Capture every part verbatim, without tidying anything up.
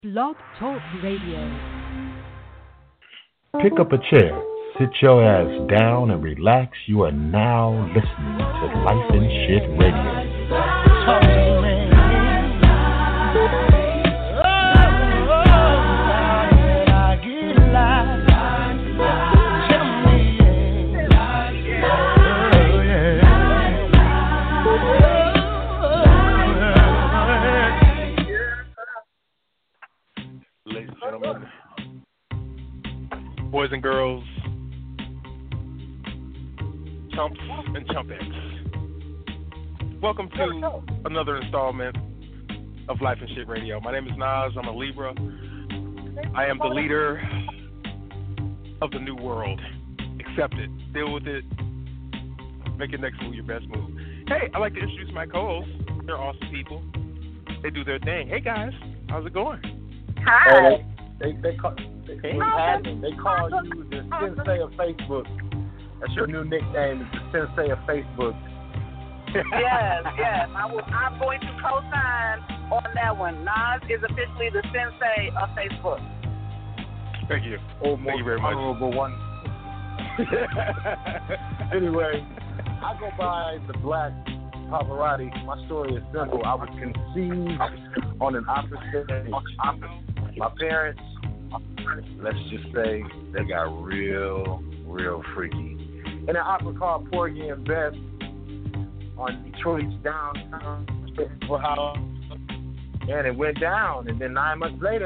Blog Talk Radio. Pick up a chair, sit your ass down, and relax. You are now listening to Life and Shit Radio. Talk to me. Boys and girls, chumps and chumpettes. Welcome to another installment of Life and Shit Radio. My name is Nas. I'm a Libra. I am the leader of the new world. Accept it. Deal with it. Make your next move your best move. Hey, I'd like to introduce my co-hosts. They're awesome people. They do their thing. Hey, guys. How's it going? Hi. They, they, call, they, they, they call you the sensei of Facebook. That's your new nickname, is the sensei of Facebook. Yes, yes. I will, I'm going to co-sign on that one. Nas is officially the sensei of Facebook. Thank you. Oh, Thank you very much. Honorable one. Anyway, I go by the Black Pavarotti. My story is simple. I was conceived on an opera stage. My parents, let's just say, they got real, real freaky. In an opera called Porgy and Bess on Detroit's downtown house, and it went down. And then nine months later,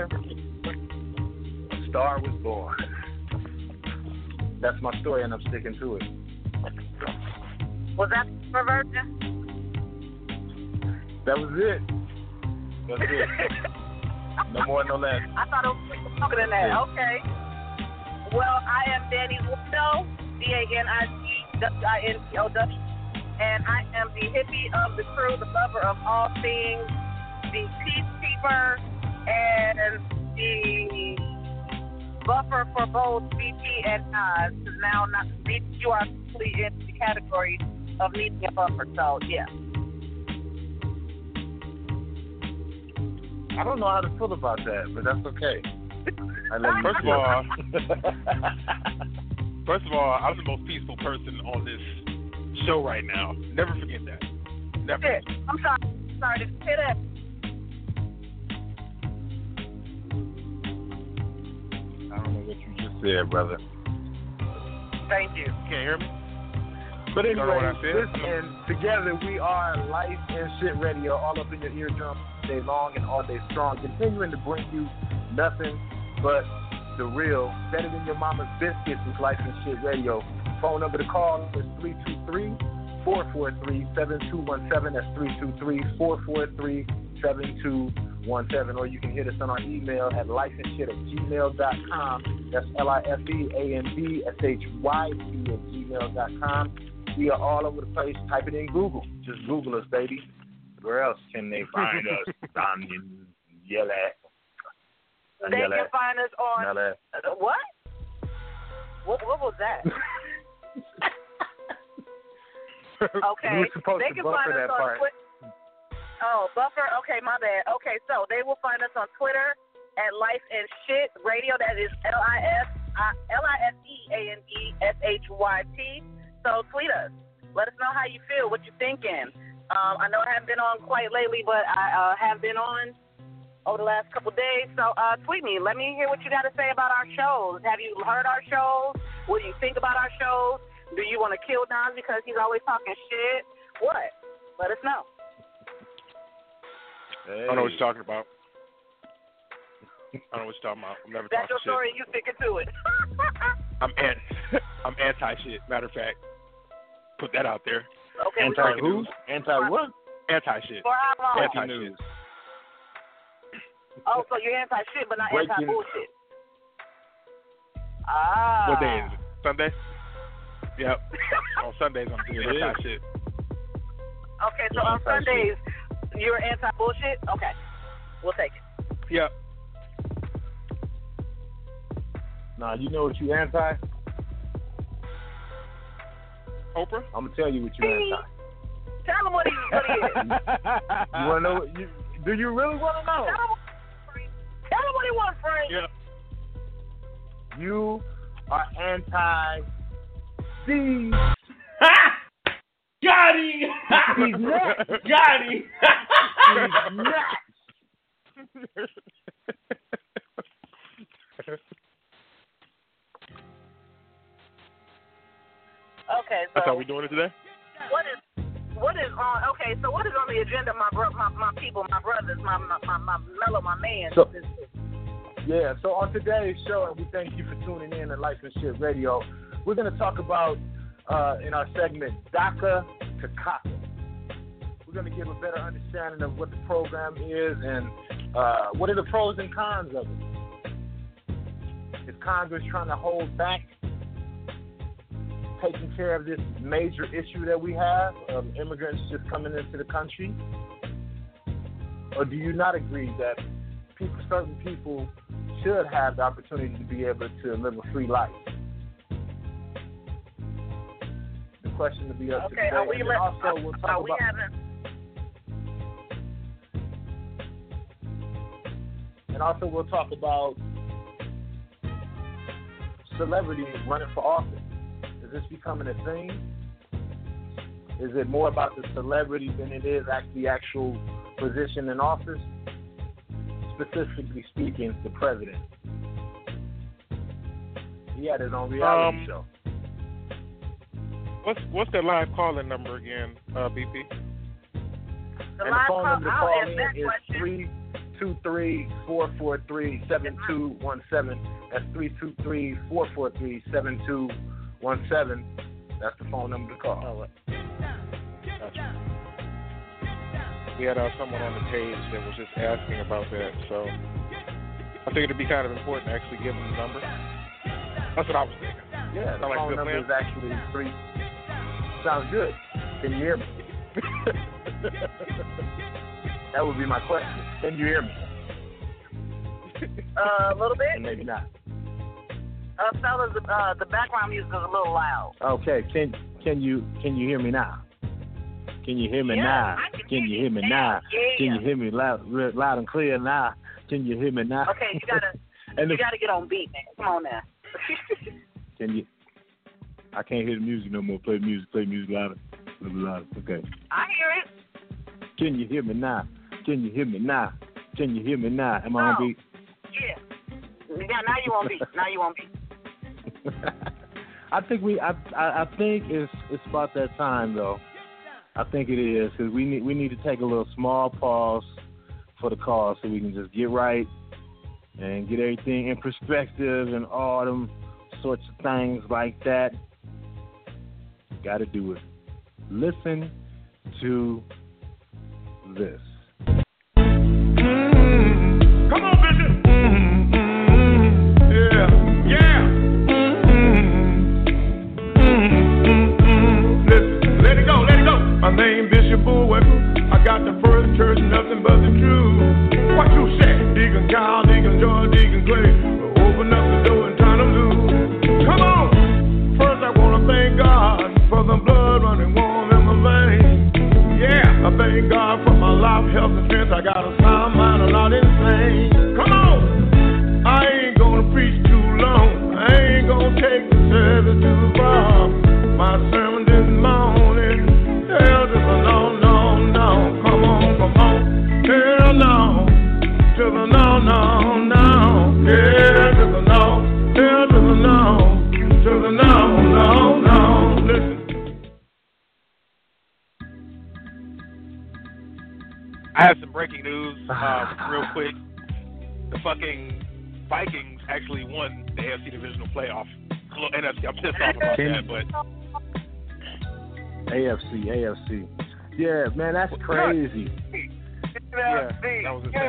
a star was born. That's my story, and I'm sticking to it. Was that for Virgin? That was it. That's it. No more, no less. I thought it was longer than that. Okay. Well, I am Danny Lindo, D A N I C W I N T O W, and I am the hippie of the crew, the lover of all things, the peacekeeper, and the buffer for both B P and Nas. Because now not, you are completely in the category of needing a buffer. So, yeah. I don't know how to feel about that, but that's okay. I love first of all, first of all, I'm the most peaceful person on this show right now. Never forget that. Never. I'm sorry. Sorry to say that. I don't know what you just said, brother. Thank you. Can't hear me? But anyway, listen, together we are Life and Shit Radio, all up in your eardrum, day long and all day strong, continuing to bring you nothing but the real, better than your mama's biscuits with Life and Shit Radio. Phone number to call is three two three, four four three, seven two one seven. That's three two three, four four three, seven two one seven. Or you can hit us on our email at lifeandshit at gmail dot com. That's L I F E A N D S H Y T at gmail dot com. We are all over the place. Type it in Google. Just Google us, baby. Where else can they find us? Down in yell at. They yell can at. find us on. Uh, what? What? What was that? Okay. We were supposed they to can buffer find us that on part. Twi- oh, buffer. Okay, my bad. Okay, so they will find us on Twitter at Life and Shit Radio. That is L I F L I F E A N D S H Y T. So tweet us. Let us know how you feel, what you're thinking. Um, I know I haven't been on quite lately, but I uh, have been on over the last couple of days. So uh, tweet me. Let me hear what you got to say about our shows. Have you heard our shows? What do you think about our shows? Do you want to kill Don because he's always talking shit? What? Let us know. Hey. I don't know what you're talking about. I don't know what you're talking about. I'm never That's talking your story. shit. You sticking to it. I'm anti. I'm anti shit. Matter of fact, put that out there. Okay. Anti who? News. Anti what? Anti shit. For how long? Anti news. shit. Oh, so you're anti shit, but not Breaking- anti bullshit. Ah. What day is it? Sunday. Yep. On Sundays I'm doing anti shit. Okay, so on Sundays you're anti bullshit. Okay, we'll take it. Yep. Nah, you know what you anti? Oprah? I'm gonna tell you what you anti. Tell him what he, what he is. You wanna know? What you, do you really want to know? Tell him, tell him right. Yeah. You are anti these. Got him! These nuts. Got him! These nuts. Okay, so That's how we doing it today? what is what is on? Okay, so what is on the agenda, my bro, my, my people, my brothers, my my my, my mellow, my man? So, yeah, so on today's show, and we thank you for tuning in to Life and Shit Radio, we're going to talk about, uh, in our segment, DACA to CACA. We're going to give a better understanding of what the program is and uh, what are the pros and cons of it. Is Congress trying to hold back taking care of this major issue that we have of immigrants just coming into the country? Or do you not agree that people, certain people should have the opportunity to be able to live a free life? The question to be up Okay, to are today. we And let, also are, we'll talk are we about, having? and also we'll talk about celebrities running for office. Is this becoming a thing? Is it more about the celebrity than it is actually the actual position in office? Specifically speaking, the president. He had his own reality Um, show. What's what's that live calling number again, uh, B P? The And the live phone call, number to I'll call ask in that is question. three two three, four four three, seven two one seven. That's three two three, four four three, seven two one seven. That's the phone number to call. All right. Gotcha. We had uh, someone on the page that was just asking about that, so I think it'd be kind of important to actually give them the number. That's what I was thinking. Yeah, the Sound like a phone good number plan? is actually three. Sounds good. Can you hear me? That would be my question. Can you hear me? Uh, a little bit. And maybe not. Uh, fellas, uh, the background music is a little loud. Okay. Can can you can you hear me now? Can you hear me Yeah, now? I can Can hear you you hear me now. now? Yeah. Can you hear me loud, real- loud and clear now? Can you hear me now? Okay, you gotta and you the, gotta get on beat, man. Come on now. can you? I can't hear the music no more. Play music. Play music louder. A little louder. Okay. I hear it. Can you hear me now? Can you hear me now? Can you hear me now? Am I on No. beat? Yeah. Yeah. Now you on beat. Now you on beat. I think we. I, I. I think it's. It's about that time, though. I think it is because we need. We need to take a little small pause for the call so we can just get right and get everything in perspective and all them sorts of things like that. Got to do it. Listen to this. Mm-hmm. Come on, Bishop. Mm-hmm. Yeah, yeah. Mm-hmm. Listen, let it go, let it go. My name Bishop Bullwinkle. I got the first church, nothing but the truth. What you say? Deacon Kyle, Deacon George, Deacon Clay. Open up the door and turn them loose. Come on. First I want to thank God for the blood running warm in my veins. Yeah, I thank God for my life, health, and strength. I got a sound mind, I'm not insane. Come on! I ain't gonna preach too long. I ain't gonna take the service too far. My sermon this morning, hell to the no, no, no. Come on, come on. Hell no, to the no, no, no. Yeah, to the no, hell to the no, to the no, no, no. Listen. I have some breaking news, uh, real quick. The fucking Vikings actually won the A F C divisional playoff. N F C, I'm pissed off about that, but A F C, A F C. Yeah, man, that's crazy. yeah, that was insane.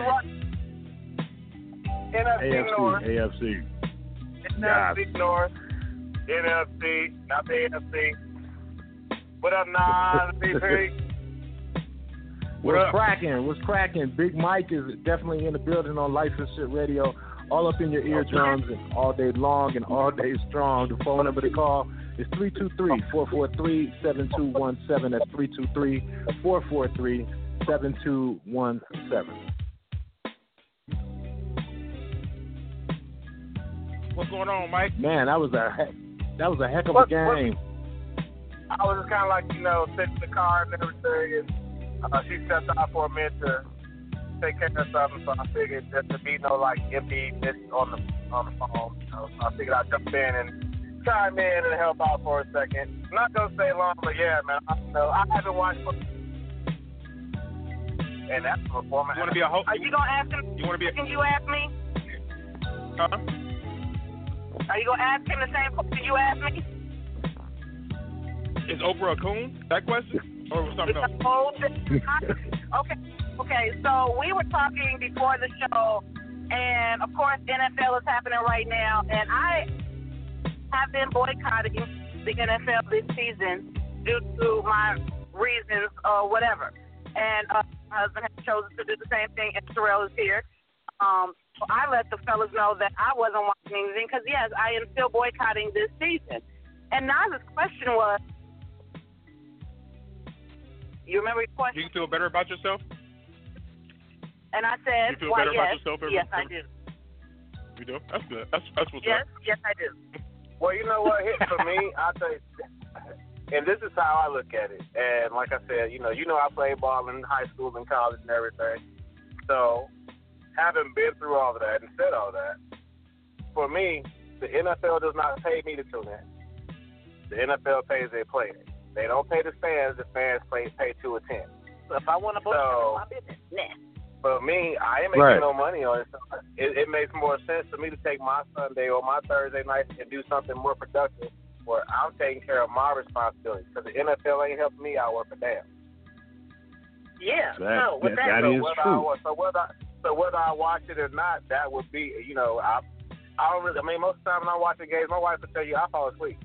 A F C, A F C. N F C North, N F C, not the A F C. What up, Nas, B P? What's cracking? What's cracking? Big Mike is definitely in the building on Life and Shit Radio, all up in your eardrums and all day long and all day strong. The phone number to call is three two three, four four three, seven two one seven. That's three two three, four four three, seven two one seven. What's going on, Mike? Man, that was a heck, that was a heck of What- a game. I was just kind of like, you know, sitting in the car and everything, and uh, she stepped out for a minute to take care of something, so I figured just to be no, like, empty on the on the phone, you know, so I figured I'd jump in and chime in and help out for a second. I'm not going to stay long, but yeah, man, I, you know, I haven't watched and that's a performance. You want to be a host? Are you gonna ask him? You want to be a... Can you ask me? Huh? Are you gonna ask him the same question you asked me? Is Oprah a coon? That question? Or was something else? It's a whole thing. Okay, okay. So we were talking before the show, and of course N F L is happening right now, and I have been boycotting the N F L this season due to my reasons or whatever. And uh, my husband has chosen to do the same thing, and Terrell is here. Um, so I let the fellas know that I wasn't watching anything because, yes, I am still boycotting this season. And Naz's question was, you remember your question? Do you feel better about yourself? And I said, You feel why, better yes, about yourself every, yes, I every, do. You do? That's good. That's, that's what's Yes, up. yes, I do. Well, you know what? For me, I think, and this is how I look at it. And like I said, you know, you know, I played ball in high school and college and everything. So, having been through all of that and said all that, for me, the N F L does not pay me to tune in. The N F L pays their players. They don't pay the fans. The fans pay pay to attend. So if I want to book So, my business, nah. For me, I ain't making Right. no money on it. So it. It makes more sense for me to take my Sunday or my Thursday night and do something more productive where I'm taking care of my responsibilities. Because the N F L ain't helping me out worth a damn. Yeah, That, no, with that, that, that so is whether true. I, so whether I, so whether I watch it or not, that would be, you know, I I don't really. I mean, most of the time when I watch the games, my wife will tell you I fall asleep.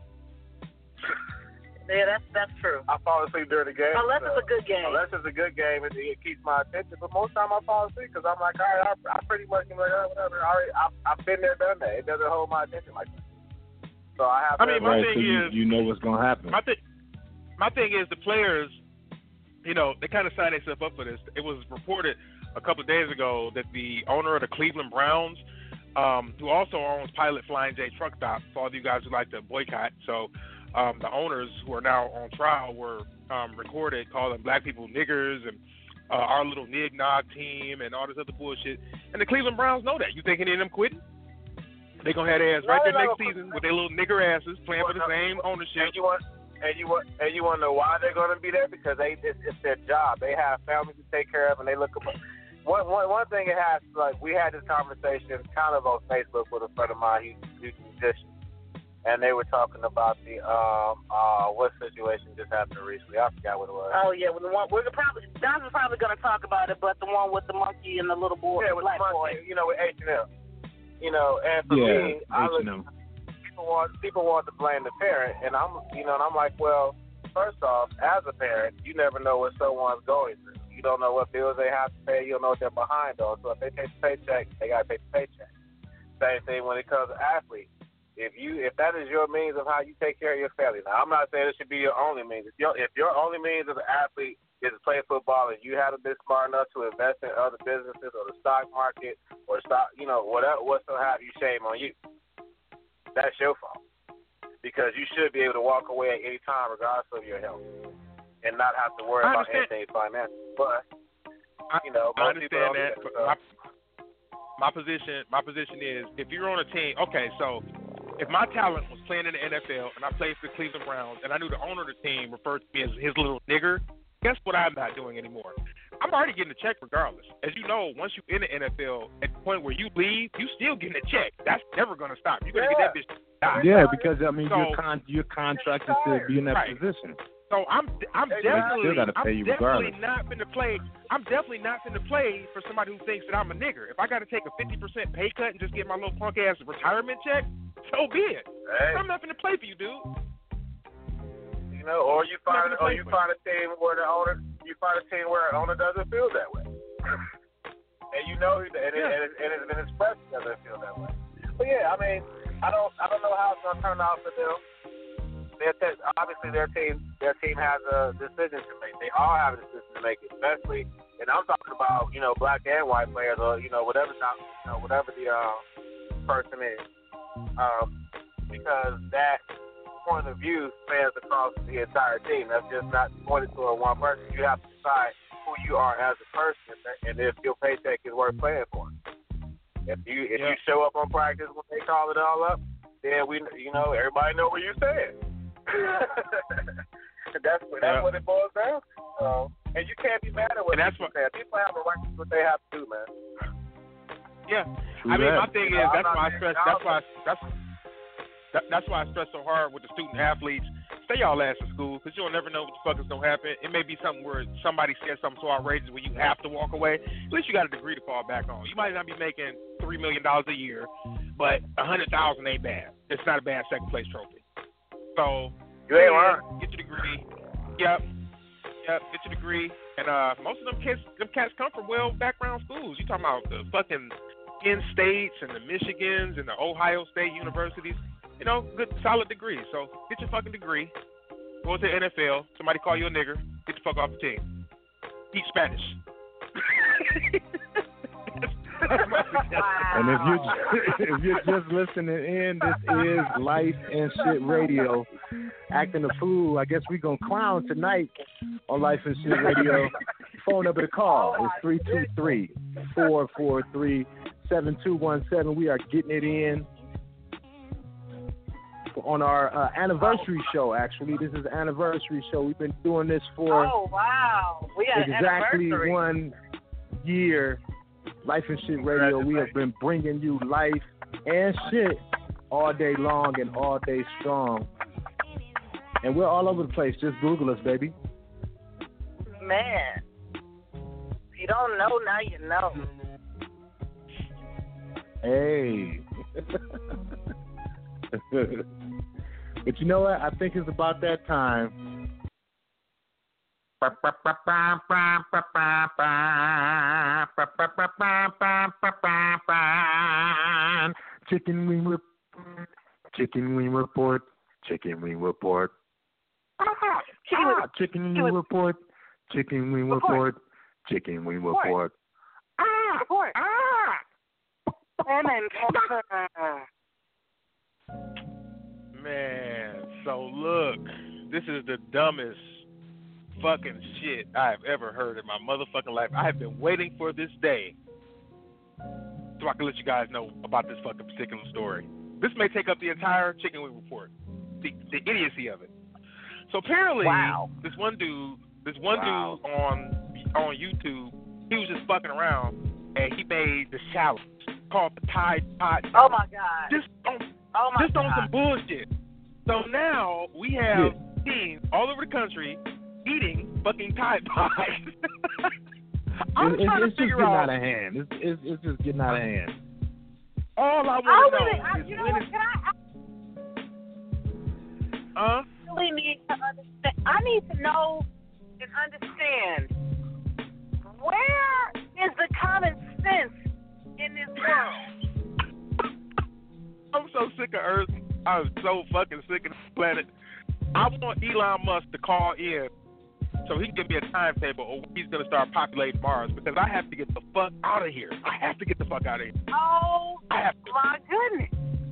yeah, that's that's true. I fall asleep during the game. Unless so, it's a good game. Unless it's a good game, it, it keeps my attention. But most of the time I fall asleep because I'm like, all right, I, I pretty much am like, oh, whatever. I already, I, I've been there, done that. It doesn't hold my attention like that. So I have. I mean, my Right, thing so you, is- you know what's gonna happen. My, th- my thing is the players, you know, they kind of signed themselves up for this. It was reported a couple of days ago that the owner of the Cleveland Browns, um, who also owns Pilot Flying J Truck Stop, for all of you guys who like to boycott, so um, the owners who are now on trial were um, recorded calling black people niggers and uh, our little nig-nog team and all this other bullshit. And the Cleveland Browns know that. You think any of them quitting? They gonna have their ass No, right there no, next no. season with their little nigger asses playing for the Well, no. same ownership. And you want, and you want, and you want to know why they're going to be there? Because they, it's, it's their job. They have families to take care of, and they look. One, one, one thing it has, like we had this conversation kind of on Facebook with a friend of mine. He's, he's a musician, and they were talking about the um uh what situation just happened recently. I forgot what it was. Oh yeah, well, the one we're probably Don's probably going to talk about it, but the one with the monkey and the little boy, yeah, with black the boy. monkey, you know, with H and M. You know, and for Yeah, me, I look, H and M. people want people want to blame the parent, and I'm, you know, and I'm like, well, first off, as a parent, you never know what someone's going through. You don't know what bills they have to pay. You don't know what they're behind on. So if they take the paycheck, they gotta take the paycheck. Same thing when it comes to athletes. If you, if that is your means of how you take care of your family, now I'm not saying it should be your only means. If your, if your only means as an athlete is to play football and you haven't been smart enough to invest in other businesses or the stock market or stock, you know, whatever, what's to have you, shame on you. That's your fault. Because you should be able to walk away at any time regardless of your health and not have to worry I about understand. anything financial. But, I, you know, I most people understand don't that. do But so. my, my position, my position is, if you're on a team, okay, so if my talent was playing in the N F L and I played for the Cleveland Browns and I knew the owner of the team referred to me as his little nigger, guess what I'm not doing anymore? I'm already getting a check regardless. As you know, once you're in the N F L, at the point where you leave, you still getting a check. That's never going to stop. You're going to Yeah. get that bitch to die. Yeah, because I mean, So- you're con- you're contracted to be in that Right. position. So I'm I'm Exactly. definitely Still gotta pay I'm you definitely regardless. not finna play. I'm definitely not finna play for somebody who thinks that I'm a nigger. If I got to take a fifty percent pay cut and just get my little punk ass retirement check, so be it. Hey, I'm not finna play for you, dude. you know, or you find, Nothing to or play you for. find a team where the owner, you find a team where the owner doesn't feel that way, and you know, and, it, Yeah. and, it, and it's been expressed it doesn't feel that way. But yeah, I mean, I don't, I don't know how it's gonna turn out for them. Their te- obviously, their team, their team has a decision to make. They all have a decision to make, especially, and I'm talking about, you know, black and white players, or you know, whatever, not, you know, whatever the uh, person is. um, because that point of view spans across the entire team. That's just not pointed to one person. You have to decide who you are as a person, and if your paycheck is worth playing for. If you if yeah. you show up on practice when they call it all up, then we you know everybody know where you stand. that's what that's yeah. what it boils down to. So, and you can't be mad at what and that's people what, say. People have a right to do what they have to do, man. Yeah, True I mean, that. my thing You is know, that's I'm why I not stress. saying That's why I, that's that, that's why I stress so hard with the student athletes. Stay y'all ass in school, because you'll never know what the fuck is gonna happen. It may be something where somebody says something so outrageous where you have to walk away. At least you got a degree to fall back on. You might not be making three million dollars a year, but a hundred thousand ain't bad. It's not a bad second place trophy. So You ain't yeah, lying. get your degree. Yep. Yep, get your degree. And uh, most of them kids, them cats come from well background schools. You talking about the fucking Penn States and the Michigans and the Ohio State universities. You know, good solid degree. So get your fucking degree. Go to the N F L. Somebody call you a nigger. Get the fuck off the team. Speak Spanish. And if you're if you're just listening in, this is Life and Shit Radio. Acting a fool, I guess we're gonna clown tonight on Life and Shit Radio. Phone number to call is three two three, four four three, seven two one seven. We are getting it in on our uh, anniversary show. Actually, this is the anniversary show. We've been doing this for Oh, wow. We got exactly an anniversary. one year. Life and Shit Radio. We have been bringing you life and shit all day long and all day strong. And we're all over the place. Just Google us, baby. Man. If you don't know, now you know. Hey. But you know what? I think it's about that time. Chicken wing report. Chicken wing report. Chicken wing report. Ah, ah, chicken wing report. Chicken wing report. Chicken wing report. Ah, Report. ah. Lemon pepper. Man, so look, this is the dumbest fucking shit I've ever heard in my motherfucking life. I have been waiting for this day so I can let you guys know about this fucking particular story. This may take up the entire Chicken Wing Report, the, the idiocy of it. So apparently, Wow. this one dude, this one Wow. dude on on YouTube, he was just fucking around and he made the challenge called the Tide Pod. Oh, my God. Just on Oh, my just God. on some bullshit. So now we have teens all over the country eating fucking Tide Pods. I'm It- trying it's, it's to just figure getting out. out of hand. It's, it's, it's just getting out of hand. All I I want to really, know I, is you know when what, it's, can I, uh, I really need to understand, I need to know and understand, where is the common sense in this world? I'm so sick of Earth. I'm so fucking sick of this planet. I want Elon Musk to call in so he can give me a timetable or when he's going to start populating Mars, because I have to get the fuck out of here. I have to get the fuck out of here. Oh, I have to. my goodness.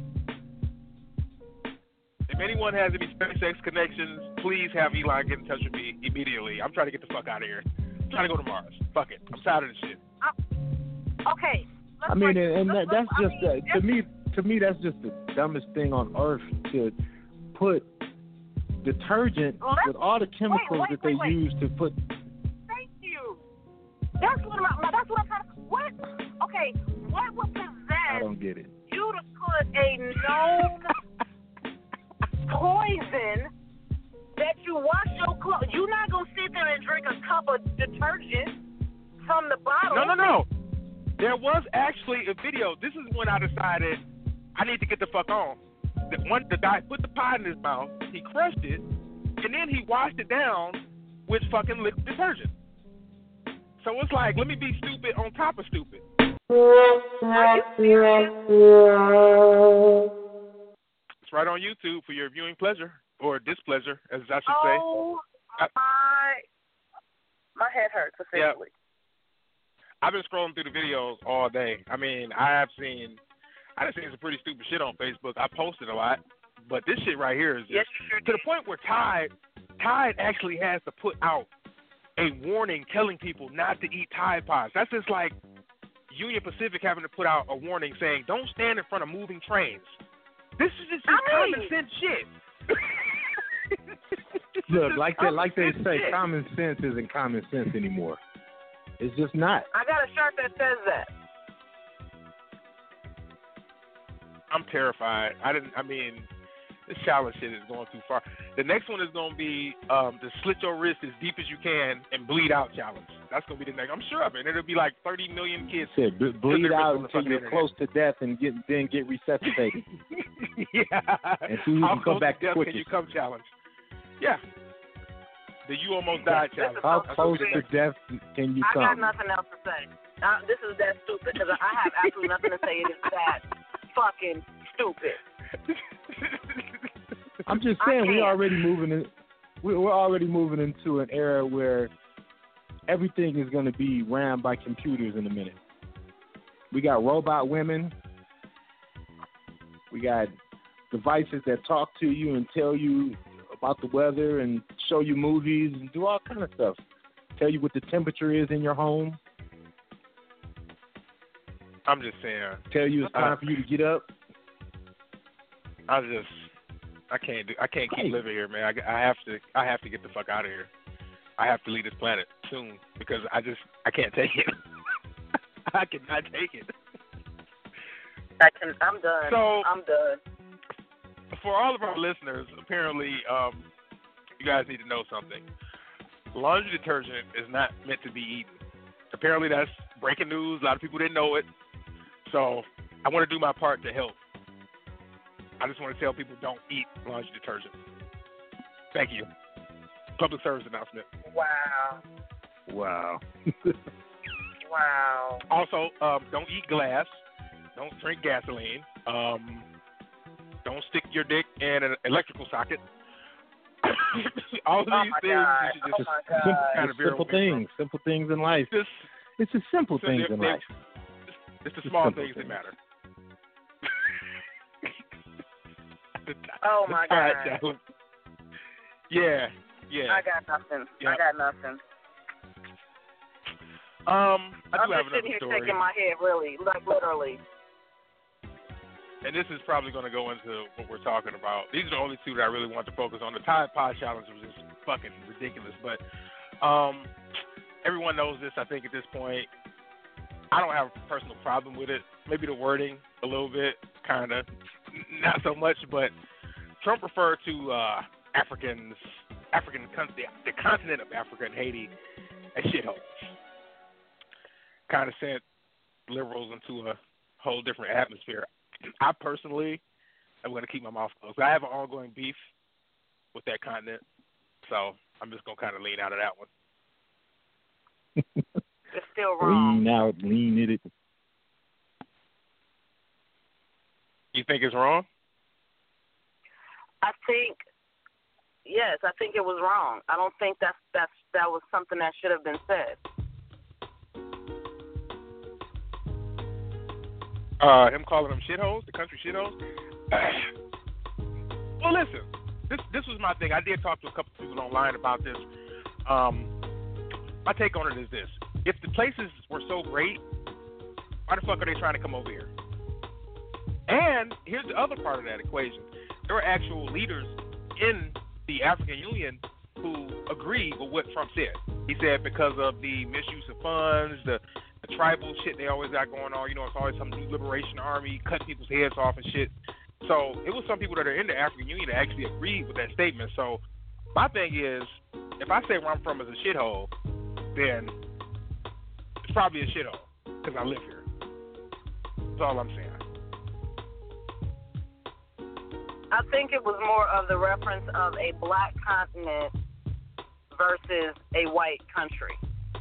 If anyone has any SpaceX connections, please have Elon get in touch with me immediately. I'm trying to get the fuck out of here. I'm trying to go to Mars. Fuck it. I'm tired of this shit. Okay. Let's I mean, break- and, and that, let's- that's I just mean, uh, to me. To me, that's just the dumbest thing on earth, to put detergent Let's- with all the chemicals wait, that they wait, wait. use to put. Thank you. That's what I'm. That's what I'm trying to. What? Okay. What would I possess don't get it. you to put a known poison that you wash your clothes? You're not gonna sit there and drink a cup of detergent from the bottle. No, no, no. There was actually a video. This is when I decided I need to get the fuck on. The one, the guy put the pot in his mouth, he crushed it, and then he washed it down with fucking liquid detergent. So it's like, let me be stupid on top of stupid. Are you serious? It's right on YouTube for your viewing pleasure, or displeasure, as I should say. Oh I- my! My head hurts Yeah. officially. I've been scrolling through the videos all day. I mean, I have seen, I done seen some pretty stupid shit on Facebook. I posted a lot, but this shit right here is just Yes, you sure to the did. point where Tide, Tide actually has to put out a warning telling people not to eat Tide Pods. That's just like Union Pacific having to put out a warning saying, don't stand in front of moving trains. This is just, just I common mean- sense shit. Look, like they Common like they sense say, shit. common sense isn't common sense anymore. It's just not. I got a shirt that says that. I'm terrified. I didn't. I mean, this challenge shit is going too far. The next one is going to be um, the slit your wrist as deep as you can and bleed out challenge. That's going to be the next. I'm sure of it. And it'll be like thirty million kids. Said b- bleed they're out on the until fucking you're internet. close to death and get then get resuscitated. Yeah. And see who How can come close back to death quickest. can you come challenge? Yeah. The you almost died challenge. How That's close what to it is. death can you I got come? nothing else to say. Uh, this is that stupid because I have absolutely nothing to say. It is that fucking stupid. I'm just I saying we can't. already moving in. we- We're already moving into an era where everything is going to be ran by computers in a minute. We got robot women. We got devices that talk to you and tell you about the weather and show you movies and do all kind of stuff. Tell you what the temperature is in your home. I'm just saying. Tell you it's time Uh, for you to get up. I just. I can't do. I can't keep Right. living here, man. I, I have to. I have to get the fuck out of here. I have to leave this planet soon because I just. I can't take it. I cannot take it. I can, I'm done. So- I'm done. For all of our listeners, apparently, um, you guys need to know something. Laundry detergent is not meant to be eaten. Apparently, that's breaking news. A lot of people didn't know it. So I want to do my part to help. I just want to tell people don't eat laundry detergent. Thank you. Public service announcement. Wow. Wow. Wow. Also, um, don't eat glass. Don't drink gasoline. Um, don't stick your dick in an electrical socket. All of these Oh my things God. you should just Oh my Simple, God. kind of veer simple away from. things. Simple things in life. Just It's the simple So things they- in they- life. It's the Just small simple things that things. matter. The ti- Oh the my Tide God. challenge. Yeah, yeah. I got nothing. Yeah. I got nothing. Um, I I'm do have just another sitting here story, shaking my head, really, like literally. and this is probably going to go into what we're talking about. These are the only two that I really want to focus on. The Tide Pod challenge was just fucking ridiculous, but um, everyone knows this. I think at this point, I don't have a personal problem with it. Maybe the wording a little bit, kind of, not so much. But Trump referred to uh, Africans, African, the, the continent of Africa and Haiti as shitholes. Kind of sent liberals into a whole different atmosphere. I personally am going to keep my mouth closed. I have an ongoing beef with that continent, so I'm just going to kind of lean out of that one. It's still wrong. Lean out, lean in it. You think it's wrong? I think, yes, I think it was wrong. I don't think that's that's that was something that should have been said. Uh, him calling them shitholes, the country shitholes. Well, listen, this this was my thing. I did talk to a couple people online about this. Um, my take on it is this: if the places were so great, why the fuck are they trying to come over here? And here's the other part of that equation: there are actual leaders in the African Union who agree with what Trump said. He said because of the misuse of funds, the the tribal shit they always got going on. You know, it's always some new liberation army cutting people's heads off and shit. So it was some people that are in the African Union that actually agreed with that statement. So my thing is, if I say where I'm from is a shithole, then it's probably a shithole because I live here. That's all I'm saying. I think it was more of the reference of a black continent versus a white country.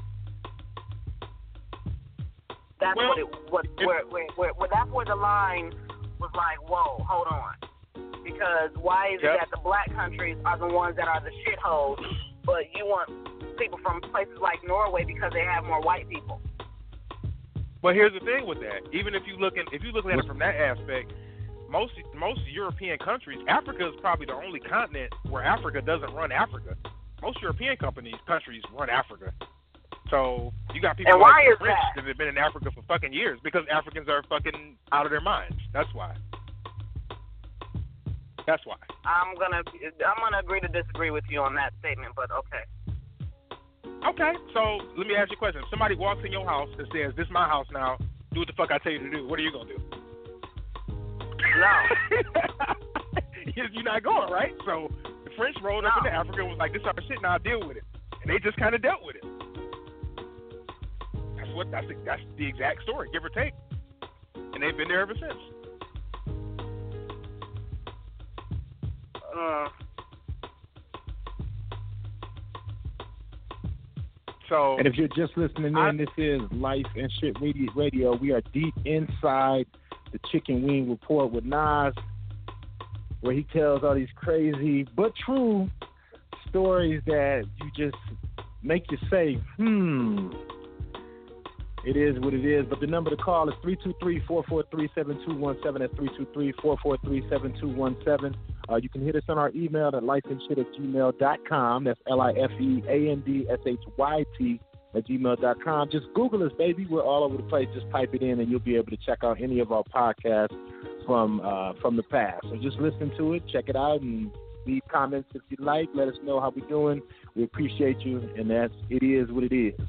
That's Well, what it what if- where, where, where, where that's where the line was like, whoa, hold on. Because why is Yep. it that the black countries are the ones that are the shitholes, but you want people from places like Norway because they have more white people? But here's the thing with that. Even if you look at if you look at it from that aspect, most most European countries, Africa is probably the only continent where Africa doesn't run Africa. Most European companies countries run Africa. So you got people and like why the is French that? that have been in Africa for fucking years because Africans are fucking out of their minds. That's why. That's why. I'm gonna I'm gonna agree to disagree with you on that statement, but okay. Okay, so let me ask you a question. If somebody walks in your house and says, "This is my house now. Do what the fuck I tell you to do." What are you gonna do? No. You're not going, right? So the French rolled no. up into Africa and was like, "This is our shit. Now deal with it," and they just kind of dealt with it. That's what. That's the, that's the exact story, give or take. And they've been there ever since. Uh. So, and if you're just listening I, in, this is Life and Shit Radio. We are deep inside the Chicken Wing Report with Nas, where he tells all these crazy but true stories that you just make you say, hmm, it is what it is. But the number to call is three two three, four four three, seven two one seven. That's three two three, four four three, seven two one seven. Uh, you can hit us on our email at lifeandshit at gmail dot com. That's L I F E A N D S H Y T at gmail dot com. Just Google us, baby. We're all over the place. Just type it in, and you'll be able to check out any of our podcasts from uh, from the past. So just listen to it, check it out, and leave comments if you like. Let us know how we're doing. We appreciate you, and that's it is what it is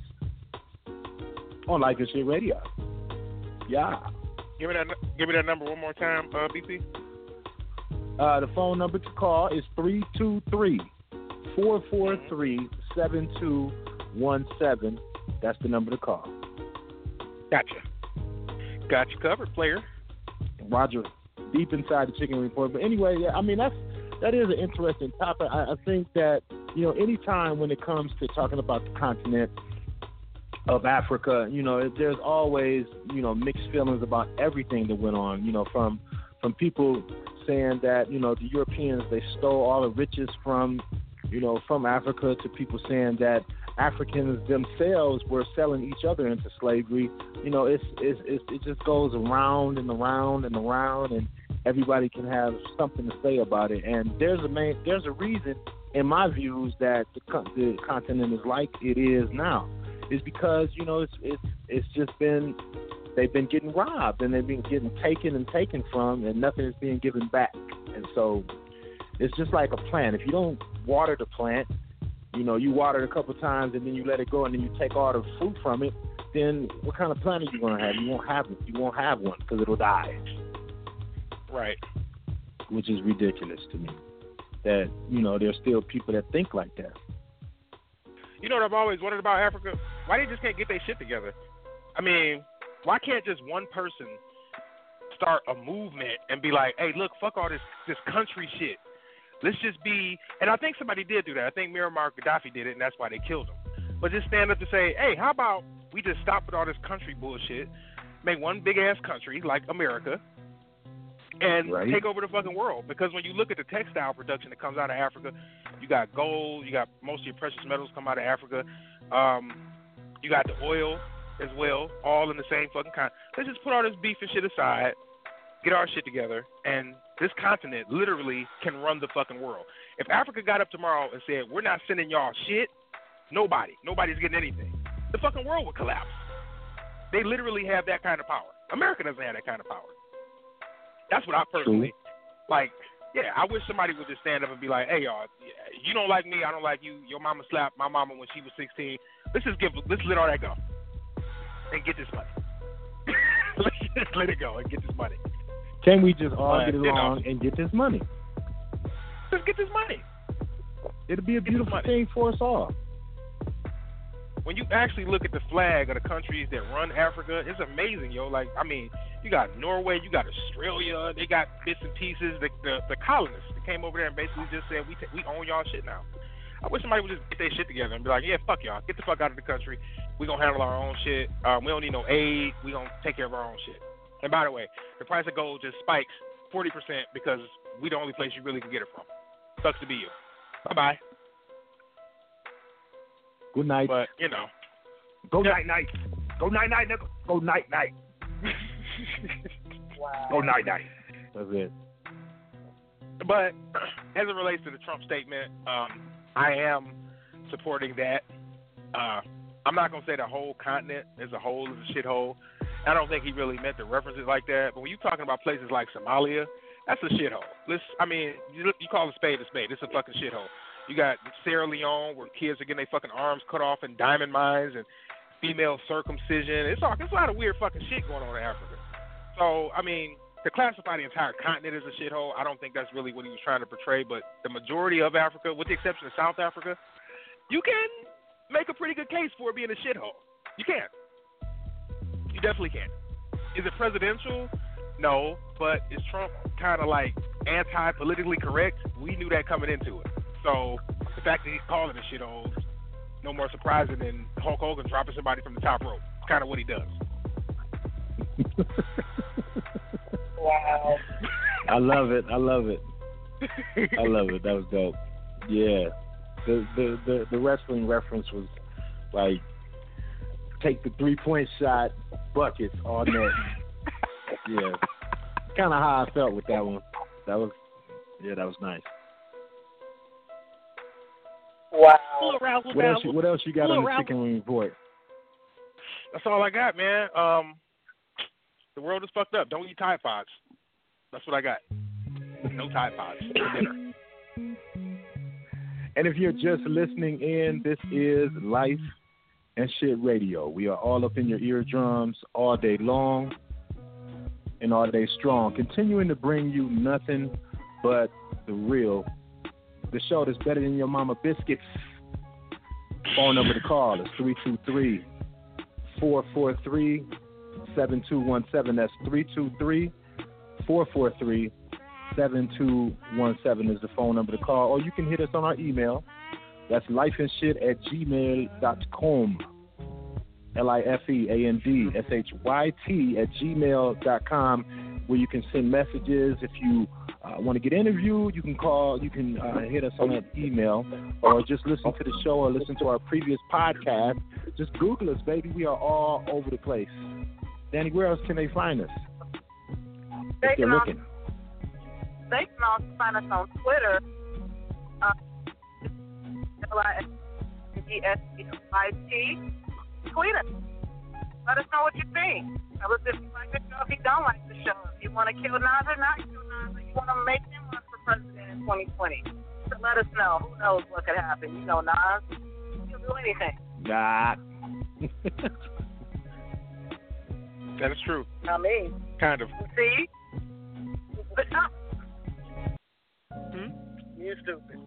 on Life and Shit Radio. Yeah. Give me that. Give me that number one more time, uh, B C. Uh, the phone number to call is three two three, four four three, seven two one seven. That's the number to call. Gotcha. Got you covered, player. Roger, deep inside the Chicken Report. But anyway, yeah, I mean, that's, that is an interesting topic. I, I think that, you know, anytime when it comes to talking about the continent of Africa, you know, there's always, you know, mixed feelings about everything that went on, you know, from from people saying that, you know, the Europeans, they stole all the riches from, you know, from Africa, to people saying that Africans themselves were selling each other into slavery. You know, it's, it's, it's it just goes around and around and around, and everybody can have something to say about it. And there's a main, there's a reason, in my views, that the, the continent is like it is now. Is because, you know, it's it's it's just been, they've been getting robbed, and they've been getting taken and taken from, and nothing is being given back. And so it's just like a plant. If you don't water the plant, you know, you water it a couple times and then you let it go and then you take all the fruit from it, then what kind of plant are you going to have? You won't have it. You won't have one because it'll die. Right. Which is ridiculous to me. That, you know, there's still people that think like that. You know what I've always wondered about Africa? Why they just can't get their shit together? I mean, why can't just one person start a movement and be like, hey, look, fuck all this, this country shit. Let's just be, and I think somebody did do that. I think Muammar Gaddafi did it, and that's why they killed him. But just stand up to say, hey, how about we just stop with all this country bullshit, make one big-ass country like America, and right. take over the fucking world. Because when you look at the textile production that comes out of Africa, you got gold, you got most of your precious metals come out of Africa, um, you got the oil as well, all in the same fucking kind. Let's just put all this beef and shit aside, get our shit together, and this continent literally can run the fucking world. If Africa got up tomorrow and said, we're not sending y'all shit, nobody, nobody's getting anything, the fucking world would collapse. They literally have that kind of power. America doesn't have that kind of power. That's what I personally, like, yeah, I wish somebody would just stand up and be like, hey, y'all, you don't like me, I don't like you, your mama slapped my mama when she was sixteen. Let's just give, let's let all that go and get this money. Let's just let it go and get this money. Can we just all but, get along know, and get this money? Just get this money. It'll be a beautiful thing for us all. When you actually look at the flag of the countries that run Africa, it's amazing, yo. Like, I mean, you got Norway, you got Australia, they got bits and pieces. The the, the colonists that came over there and basically just said, we t- we own y'all shit now. I wish somebody would just get their shit together and be like, yeah, fuck y'all. Get the fuck out of the country. We going to handle our own shit. Um, we don't need no aid. We going to take care of our own shit. And by the way, the price of gold just spikes forty percent because we the only place you really can get it from. Sucks to be you. Bye-bye. Good night. But, you know. Go night night. Go night night, nigga. Go night night. Wow. Go night night. That's it. But as it relates to the Trump statement, um, I am supporting that. Uh, I'm not going to say the whole continent as a whole is a shithole. I don't think he really meant to reference it like that. But when you're talking about places like Somalia, that's a shithole. Let's, I mean, you, you call a spade a spade. It's a fucking shithole. You got Sierra Leone where kids are getting their fucking arms cut off in diamond mines and female circumcision. It's all, it's a lot of weird fucking shit going on in Africa. So, I mean, to classify the entire continent as a shithole, I don't think that's really what he was trying to portray. But the majority of Africa, with the exception of South Africa, you can make a pretty good case for it being a shithole. You can. You definitely can. Is it presidential? No. But is Trump kind of like anti-politically correct? We knew that coming into it. So the fact that he's calling it a shithole is no more surprising than Hulk Hogan dropping somebody from the top rope. It's kind of what he does. Wow. I love it. I love it. I love it. That was dope. Yeah. The, the the the wrestling reference was like take the three point shot, buckets all net. Yeah. Kind of how I felt with that one. That was yeah, that was nice. Wow. What else? You, what else you got on the chicken wing report? That's all I got, man. Um, the world is fucked up. Don't eat Tide Pods. That's what I got. No Tide Pods for dinner. And if you're just listening in, this is Life and Shit Radio. We are all up in your eardrums all day long and all day strong, continuing to bring you nothing but the real. The show that's better than your mama biscuits. Phone number to call is three two three, four four three, seven two one seven. That's three two three, four four three, seven two one seven is the phone number to call. Or you can hit us on our email. That's lifeandshit at gmail dot com. L I F E A N D S H Y T at gmail dot com, where you can send messages. If you uh, want to get interviewed, you can call, you can uh, hit us on that email, or just listen to the show or listen to our previous podcast. Just Google us, baby. We are all over the place. Danny, where else can they find us? They if they're can, looking. also, they can also find us on Twitter. Uh, L I F E S H Y T. Tweet us. Let us know what you think. Tell us if you like the show, if you don't like the show. If you want to kill Nas or not kill Nas, or you want to make him run for president in twenty twenty. So let us know. Who knows what could happen? You know, Nas, he'll do anything. Nah. That is true. Not me. Kind of. See? Hmm? You stupid.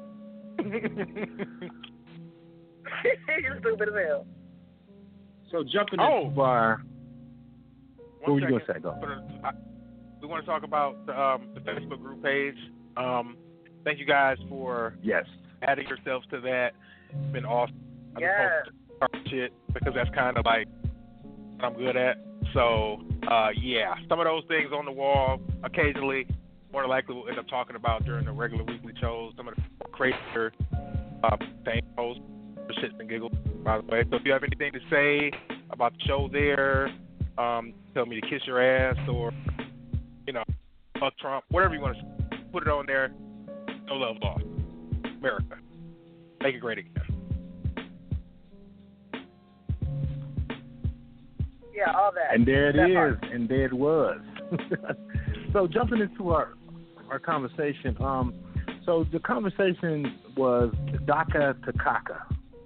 You stupid as hell. So jumping Oh. in bar. What were you One going to say? Go. second. I- We want to talk about the, um, the Facebook group page. Um, thank you guys for Yes. adding yourselves to that. It's been awesome. I Yeah. just post shit because that's kind of like what I'm good at. So, uh, yeah, some of those things on the wall occasionally, more than likely, we'll end up talking about during the regular weekly shows. Some of the crazier uh, things posts for shits and giggles, by the way. So if you have anything to say about the show there, um, tell me to kiss your ass or, you know, fuck Trump, whatever you want to say, put it on there. No love lost. America. Make it great again. Yeah, all that. And there it that is, part. and there it was. So jumping into our our conversation, um, so the conversation was DACA to CACA.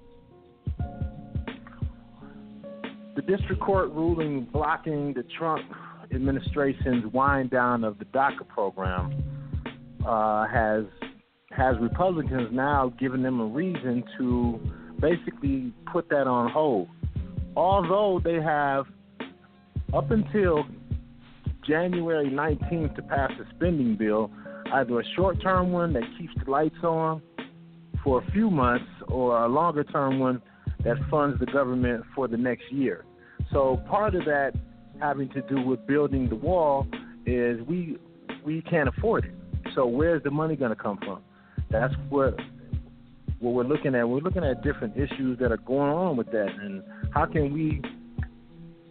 The district court ruling blocking the Trump administration's wind down of the DACA program uh, has has Republicans now given them a reason to basically put that on hold. Although they have up until January nineteenth to pass a spending bill, either a short-term one that keeps the lights on for a few months or a longer-term one that funds the government for the next year. So part of that having to do with building the wall is we we can't afford it. So where's the money going to come from? That's what what we're looking at. We're looking at different issues that are going on with that, and how can we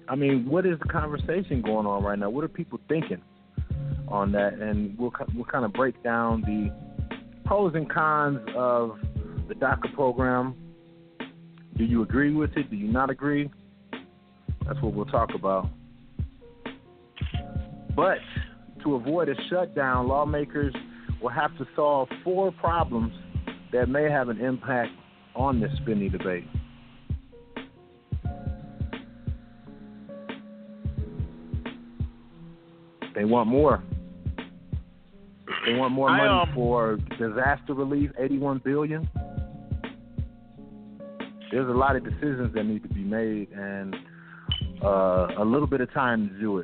I mean, what is the conversation going on right now? What are people thinking on that? And we'll we'll kind of break down the pros and cons of the DACA program. Do you agree with it? Do you not agree? That's what we'll talk about. But to avoid a shutdown, lawmakers will have to solve four problems that may have an impact on this spending debate. They want more. They want more money I, um, for disaster relief, eighty-one billion dollars. There's a lot of decisions that need to be made, and uh, a little bit of time to do it.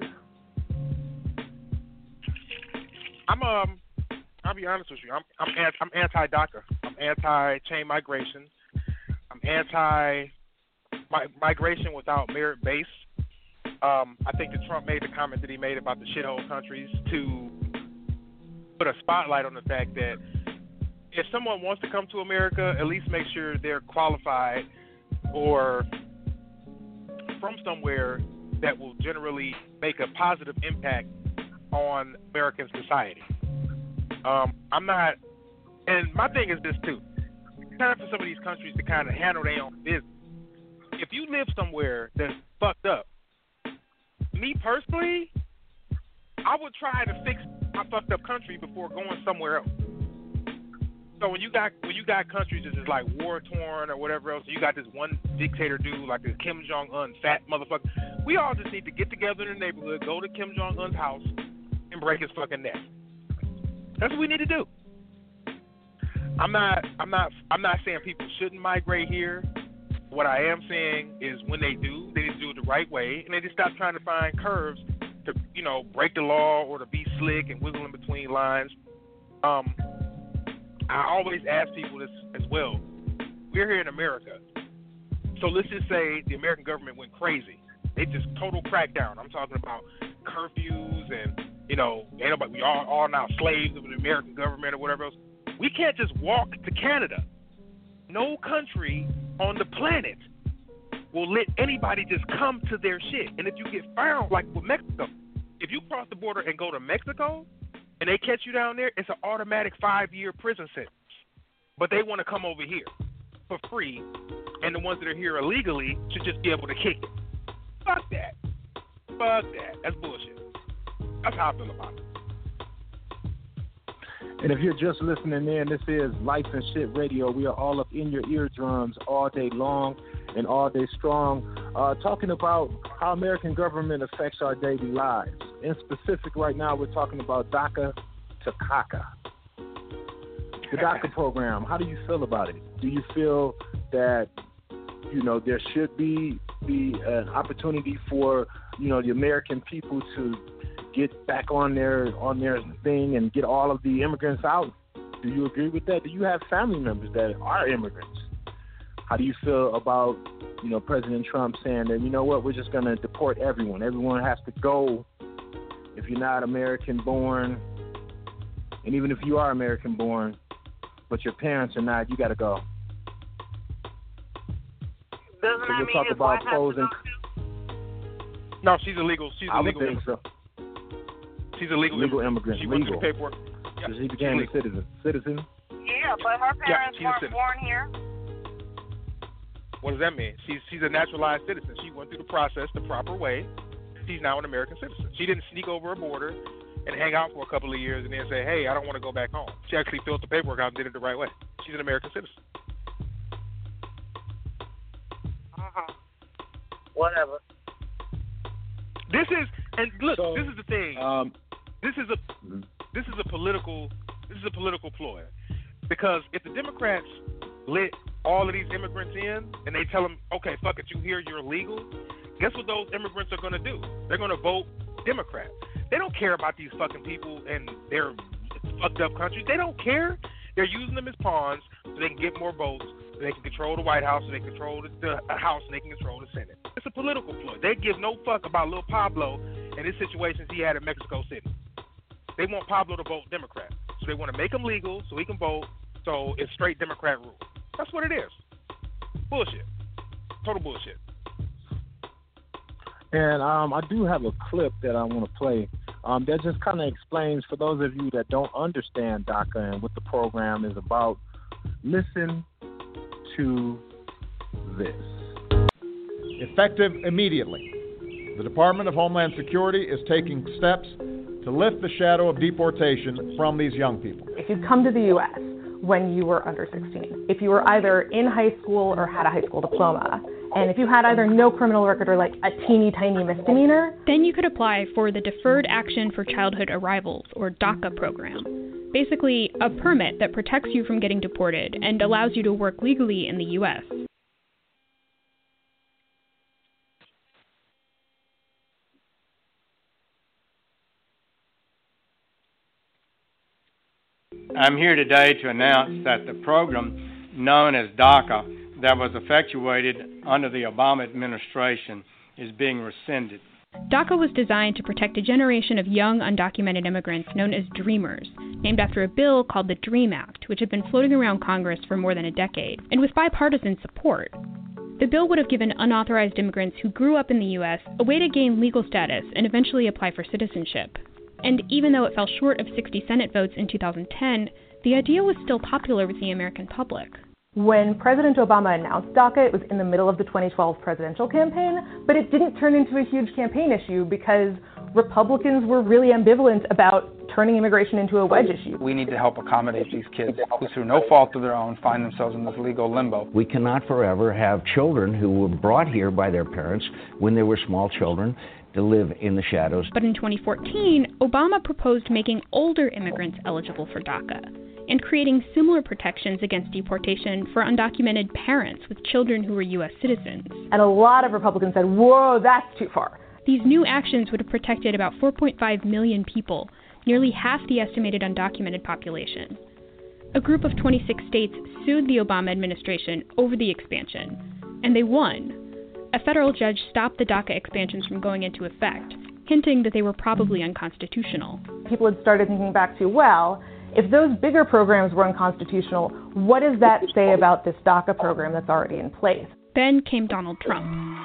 I'm um, I'll be honest with you. I'm I'm anti, I'm anti-DACA. I'm anti-chain migration. I'm anti mi- migration without merit base. Um, I think that Trump made the comment that he made about the shithole countries to put a spotlight on the fact that if someone wants to come to America, at least make sure they're qualified or from somewhere that will generally make a positive impact on American society. Um, I'm not, and my thing is this too. It's time for some of these countries to kind of handle their own business. If you live somewhere that's fucked up, me personally, I would try to fix my fucked up country before going somewhere else. So when you got when you got countries that's just like war torn or whatever else, you got this one dictator dude like this Kim Jong Un fat motherfucker. We all just need to get together in the neighborhood, go to Kim Jong Un's house, and break his fucking neck. That's what we need to do. I'm not I'm not I'm not saying people shouldn't migrate here. What I am saying is when they do, they need to do it the right way, and they just stop trying to find curves to, you know, break the law or to be slick and wiggle in between lines. Um, I always ask people this as well. We're here in America, so let's just say the American government went crazy. They just total crackdown. I'm talking about curfews and, you know, ain't nobody, we all are now slaves of the American government or whatever else. We can't just walk to Canada. No country on the planet will let anybody just come to their shit. And if you get found, like with Mexico, if you cross the border and go to Mexico and they catch you down there, it's an automatic five-year prison sentence. But they want to come over here for free, and the ones that are here illegally should just be able to kick it. Fuck that. Fuck that. That's bullshit. That's how I feel about it. And if you're just listening in, this is Life and Shit Radio. We are all up in your eardrums all day long and all day strong, uh, talking about how American government affects our daily lives. In specific, right now, we're talking about DACA to CACA. The DACA program, how do you feel about it? Do you feel that, you know, there should be, be an opportunity for, you know, the American people to get back on their on their thing and get all of the immigrants out? Do you agree with that? Do you have family members that are immigrants? How do you feel about, you know, President Trump saying that, you know what, we're just going to deport everyone. Everyone has to go if you're not American born. And even if you are American born, but your parents are not, you got to go. Doesn't so that we'll mean talk his about wife has pros to and go too? No, she's illegal. She's I would illegal. think so. She's a legal, legal immigrant. immigrant. She legal. went through the paperwork. Yeah, She became a legal. citizen. Citizen. Yeah, but her parents Yeah, she's a weren't citizen. born here. What does that mean? She's she's a naturalized citizen. She went through the process the proper way. She's now an American citizen. She didn't sneak over a border and hang out for a couple of years and then say, hey, I don't want to go back home. She actually filled the paperwork out and did it the right way. She's an American citizen. Uh-huh. Whatever. This is, and look, So, this is the thing. Um, This is a this is a political this is a political ploy, because if the Democrats let all of these immigrants in and they tell them, okay, fuck it, you here, you're illegal, guess what those immigrants are going to do? They're going to vote Democrat. They don't care about these fucking people and their fucked up countries. They don't care. They're using them as pawns so they can get more votes, so they can control the White House, so they can control the, the House, and they can control the Senate. It's a political ploy. They give no fuck about Lil Pablo and his situations he had in Mexico City. They want Pablo to vote Democrat. So they want to make him legal so he can vote, so it's straight Democrat rule. That's what it is. Bullshit. Total bullshit. And um, I do have a clip that I want to play um, that just kind of explains, for those of you that don't understand DACA and what the program is about, listen to this. Effective immediately, the Department of Homeland Security is taking steps to lift the shadow of deportation from these young people. If you come to the U S when you were under sixteen, if you were either in high school or had a high school diploma, and if you had either no criminal record or like a teeny tiny misdemeanor, then you could apply for the Deferred Action for Childhood Arrivals, or DACA program. Basically, a permit that protects you from getting deported and allows you to work legally in the U S. I'm here today to announce that the program known as DACA that was effectuated under the Obama administration is being rescinded. DACA was designed to protect a generation of young undocumented immigrants known as Dreamers, named after a bill called the DREAM Act, which had been floating around Congress for more than a decade, and with bipartisan support. The bill would have given unauthorized immigrants who grew up in the U S a way to gain legal status and eventually apply for citizenship. And even though it fell short of sixty Senate votes in two thousand ten, the idea was still popular with the American public. When President Obama announced DACA, it was in the middle of the twenty twelve presidential campaign, but it didn't turn into a huge campaign issue because Republicans were really ambivalent about turning immigration into a wedge issue. We need to help accommodate these kids who, through no fault of their own, find themselves in this legal limbo. We cannot forever have children who were brought here by their parents when they were small children to live in the shadows. But in twenty fourteen, Obama proposed making older immigrants eligible for DACA and creating similar protections against deportation for undocumented parents with children who were U S citizens. And a lot of Republicans said, whoa, that's too far. These new actions would have protected about four point five million people, nearly half the estimated undocumented population. A group of twenty-six states sued the Obama administration over the expansion, and they won. A federal judge stopped the DACA expansions from going into effect, hinting that they were probably unconstitutional. People had started thinking back to, well, if those bigger programs were unconstitutional, what does that say about this DACA program that's already in place? Then came Donald Trump.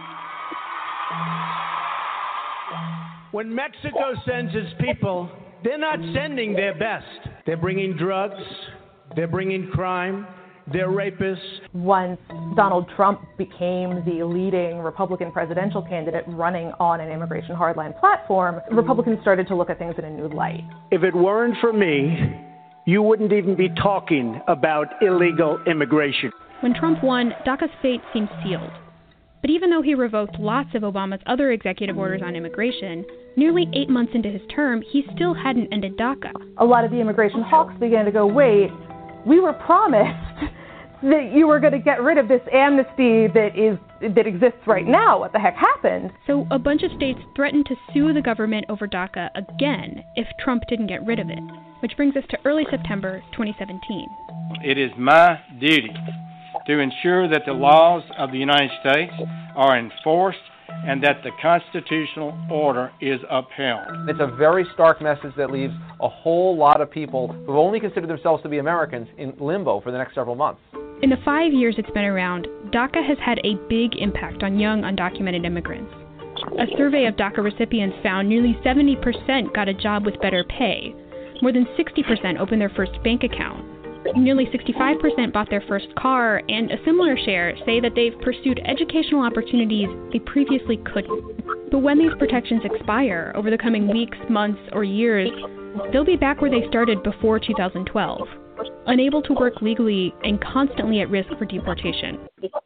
When Mexico sends its people, they're not sending their best. They're bringing drugs, they're bringing crime, they're rapists. Once Donald Trump became the leading Republican presidential candidate running on an immigration hardline platform, Republicans started to look at things in a new light. If it weren't for me, you wouldn't even be talking about illegal immigration. When Trump won, DACA's fate seemed sealed. But even though he revoked lots of Obama's other executive orders on immigration, nearly eight months into his term, he still hadn't ended DACA. A lot of the immigration hawks began to go, wait, we were promised that you were going to get rid of this amnesty that is that exists right now. What the heck happened? So a bunch of states threatened to sue the government over DACA again if Trump didn't get rid of it, which brings us to early September twenty seventeen. It is my duty to ensure that the laws of the United States are enforced and that the constitutional order is upheld. It's a very stark message that leaves a whole lot of people who only consider themselves to be Americans in limbo for the next several months. In the five years it's been around, DACA has had a big impact on young undocumented immigrants. A survey of DACA recipients found nearly seventy percent got a job with better pay. More than sixty percent opened their first bank account. Nearly sixty-five percent bought their first car, and a similar share say that they've pursued educational opportunities they previously couldn't. But when these protections expire over the coming weeks, months, or years, they'll be back where they started before two thousand twelve, unable to work legally and constantly at risk for deportation.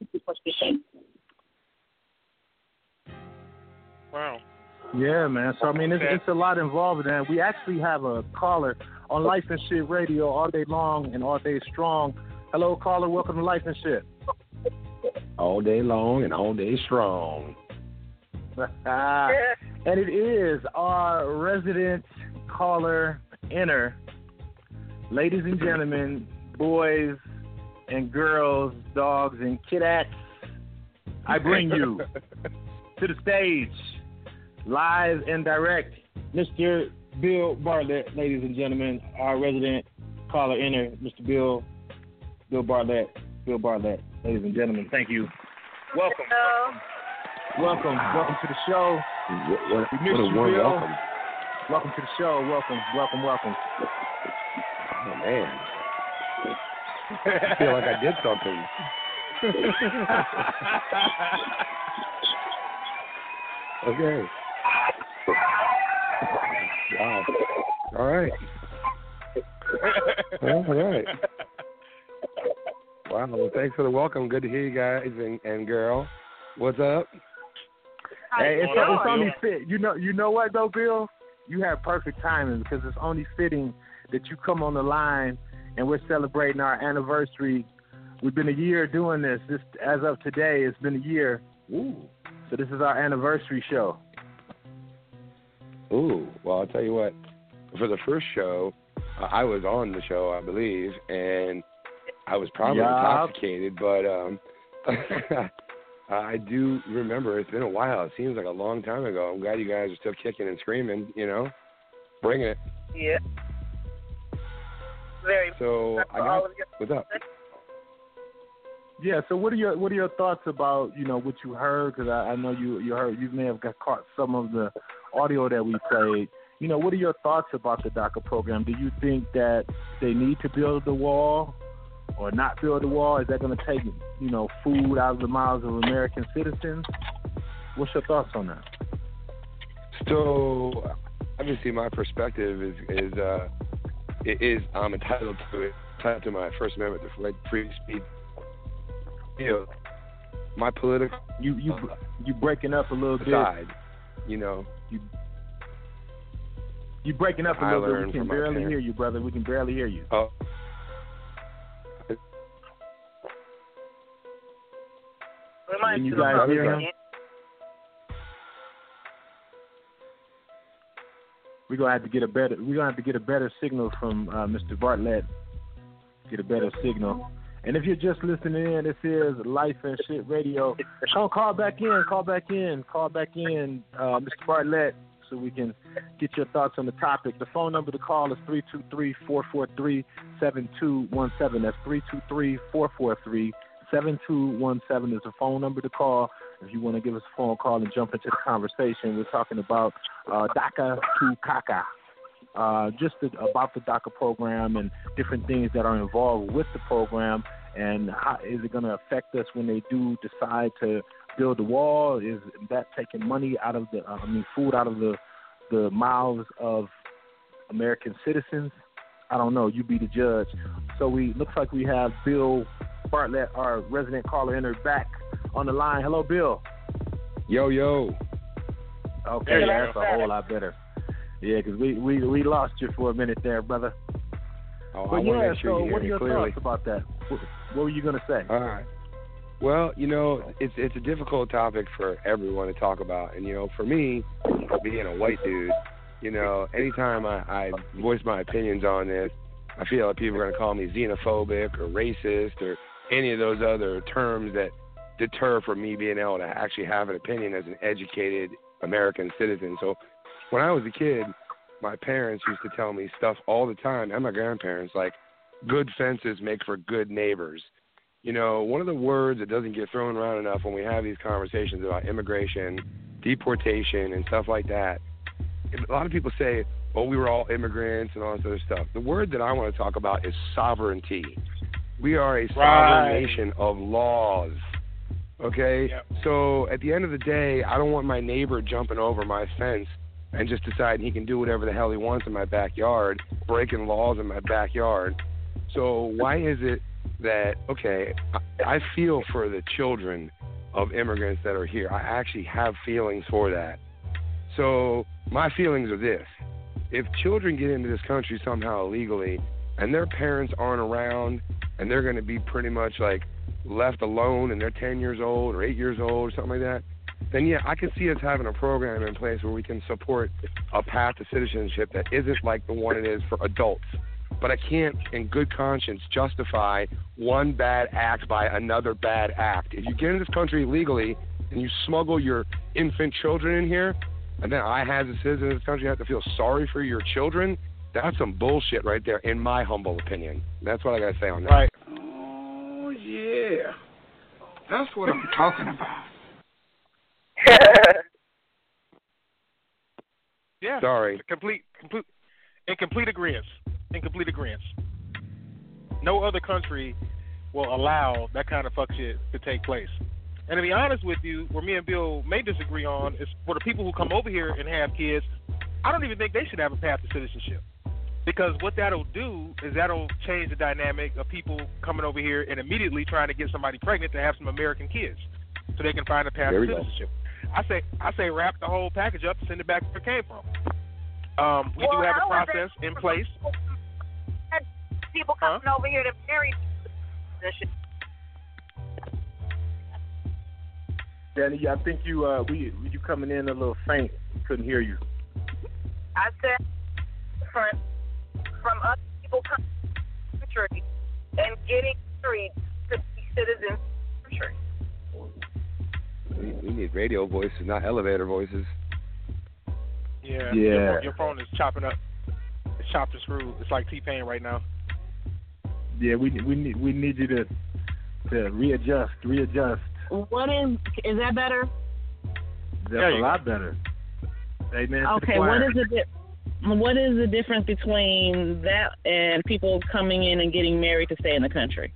Wow. Yeah, man. So, I mean, it's, it's a lot involved in that. We actually have a caller on Life and Shit Radio all day long and all day strong. Hello, caller. Welcome to Life and Shit. All day long and all day strong. And it is our resident caller, Inner. Ladies and gentlemen, boys and girls, dogs and kitties, I bring you to the stage, live and direct, Mister Bill Bartlett, ladies and gentlemen, our resident caller Inner, Mister Bill, Bill Bartlett, Bill Bartlett, ladies and gentlemen, thank you. Welcome. welcome, welcome to the show. What, what, we missed what a you, warm Bill. welcome. Welcome to the show. Welcome, welcome, welcome. Oh, man. I feel like I did something. Okay. Wow. All right. Well, all right. Wow. Well, thanks for the welcome. Good to hear you guys and, and girl. What's up? Hey, it's, it's only fit. You know, you know what though, Bill? You have perfect timing because it's only fitting that you come on the line and we're celebrating our anniversary. We've been a year doing this. This as of today, it's been a year. Ooh. So this is our anniversary show. Ooh. Well, I'll tell you what. For the first show, uh, I was on the show, I believe, and I was probably Yep. intoxicated, but um, I do remember. It's been a while. It seems like a long time ago. I'm glad you guys are still kicking and screaming, you know. Bring it. Yeah. Very. So, I got, what's up? Yeah. So what are your what are your thoughts about you know what you heard? Because I, I know you you heard you may have got caught some of the audio that we played. You know, what are your thoughts about the DACA program? Do you think that they need to build the wall or not build the wall? Is that going to take you know food out of the mouths of American citizens? What's your thoughts on that? So, obviously, my perspective is is uh, is I'm entitled to it, entitled to my First Amendment, the right to free speech. You know, my political you you you breaking up a little side, bit. You know, you you breaking up a I little bit. learned We can from my barely parents. hear you, brother. We can barely hear you. Oh. We might Can you do guys something. hear him? We're gonna have to get a better. We're gonna have to get a better signal from uh, Mister Bartlett. Get a better signal. And if you're just listening in, this is Life and Shit Radio. Come call back in. Call back in. Call back in, uh, Mister Bartlett, so we can get your thoughts on the topic. The phone number to call is three two three, four four three, seven two one seven. That's three two three, four four three, seven two one seven is the phone number to call. If you want to give us a phone call and jump into the conversation, we're talking about uh, DACA to CACA, uh, just the, about the DACA program and different things that are involved with the program, and how is it going to affect us when they do decide to build the wall? Is that taking money out of the, uh, I mean, food out of the the mouths of American citizens? I don't know. You be the judge. So we looks like we have Bill Bartlett, our resident caller, entered back on the line. Hello, Bill. Yo, yo. Okay, yeah, that's a whole lot better. Yeah, because we, we, we lost you for a minute there, brother. Oh, but I yeah, want to make sure so you hear what are me your clearly. thoughts about that? What, what were you going to say? All right. Well, you know, it's it's a difficult topic for everyone to talk about, and you know, for me, being a white dude, you know, anytime I, I voice my opinions on this, I feel like people are going to call me xenophobic or racist or any of those other terms that deter from me being able to actually have an opinion as an educated American citizen. So when I was a kid, my parents used to tell me stuff all the time, and my grandparents, like, good fences make for good neighbors. You know, one of the words that doesn't get thrown around enough when we have these conversations about immigration, deportation, and stuff like that, a lot of people say, oh, we were all immigrants and all this other stuff. The word that I want to talk about is sovereignty. We are a sovereign Right. nation of laws, okay? Yep. So at the end of the day, I don't want my neighbor jumping over my fence and just deciding he can do whatever the hell he wants in my backyard, breaking laws in my backyard. So why is it that, okay, I, I feel for the children of immigrants that are here. I actually have feelings for that. So my feelings are this. If children get into this country somehow illegally and their parents aren't around and they're going to be pretty much like left alone and they're ten years old or eight years old or something like that, then yeah, I can see us having a program in place where we can support a path to citizenship that isn't like the one it is for adults. But I can't, in good conscience, justify one bad act by another bad act. If you get into this country illegally and you smuggle your infant children in here, and then I, as a citizen of this country, have to feel sorry for your children, that's some bullshit right there, in my humble opinion. That's what I got to say on that. Right. Oh, yeah. That's what I'm talking about. Yeah. Sorry. Complete, complete, in complete agreement. In complete agreement. No other country will allow that kind of fuck shit to take place. And to be honest with you, where me and Bill may disagree on is for the people who come over here and have kids, I don't even think they should have a path to citizenship. Because what that'll do is that'll change the dynamic of people coming over here and immediately trying to get somebody pregnant to have some American kids so they can find a path to citizenship. Go. I say I say wrap the whole package up and send it back where it came from. Um, we well, do have a how process in place. People coming huh? over here to marry. Danny, I think you uh, we you coming in a little faint. We couldn't hear you. I said from from other people coming to the country and getting married to be citizens of the country. We, we need radio voices, not elevator voices. Yeah. Yeah. Your, your phone is chopping up. It's chopped and screwed. It's like T-Pain right now. Yeah, we we need we need you to to readjust, readjust. What is is that better? That's a lot better. Amen. Okay, what is the di- what is the difference between that and people coming in and getting married to stay in the country?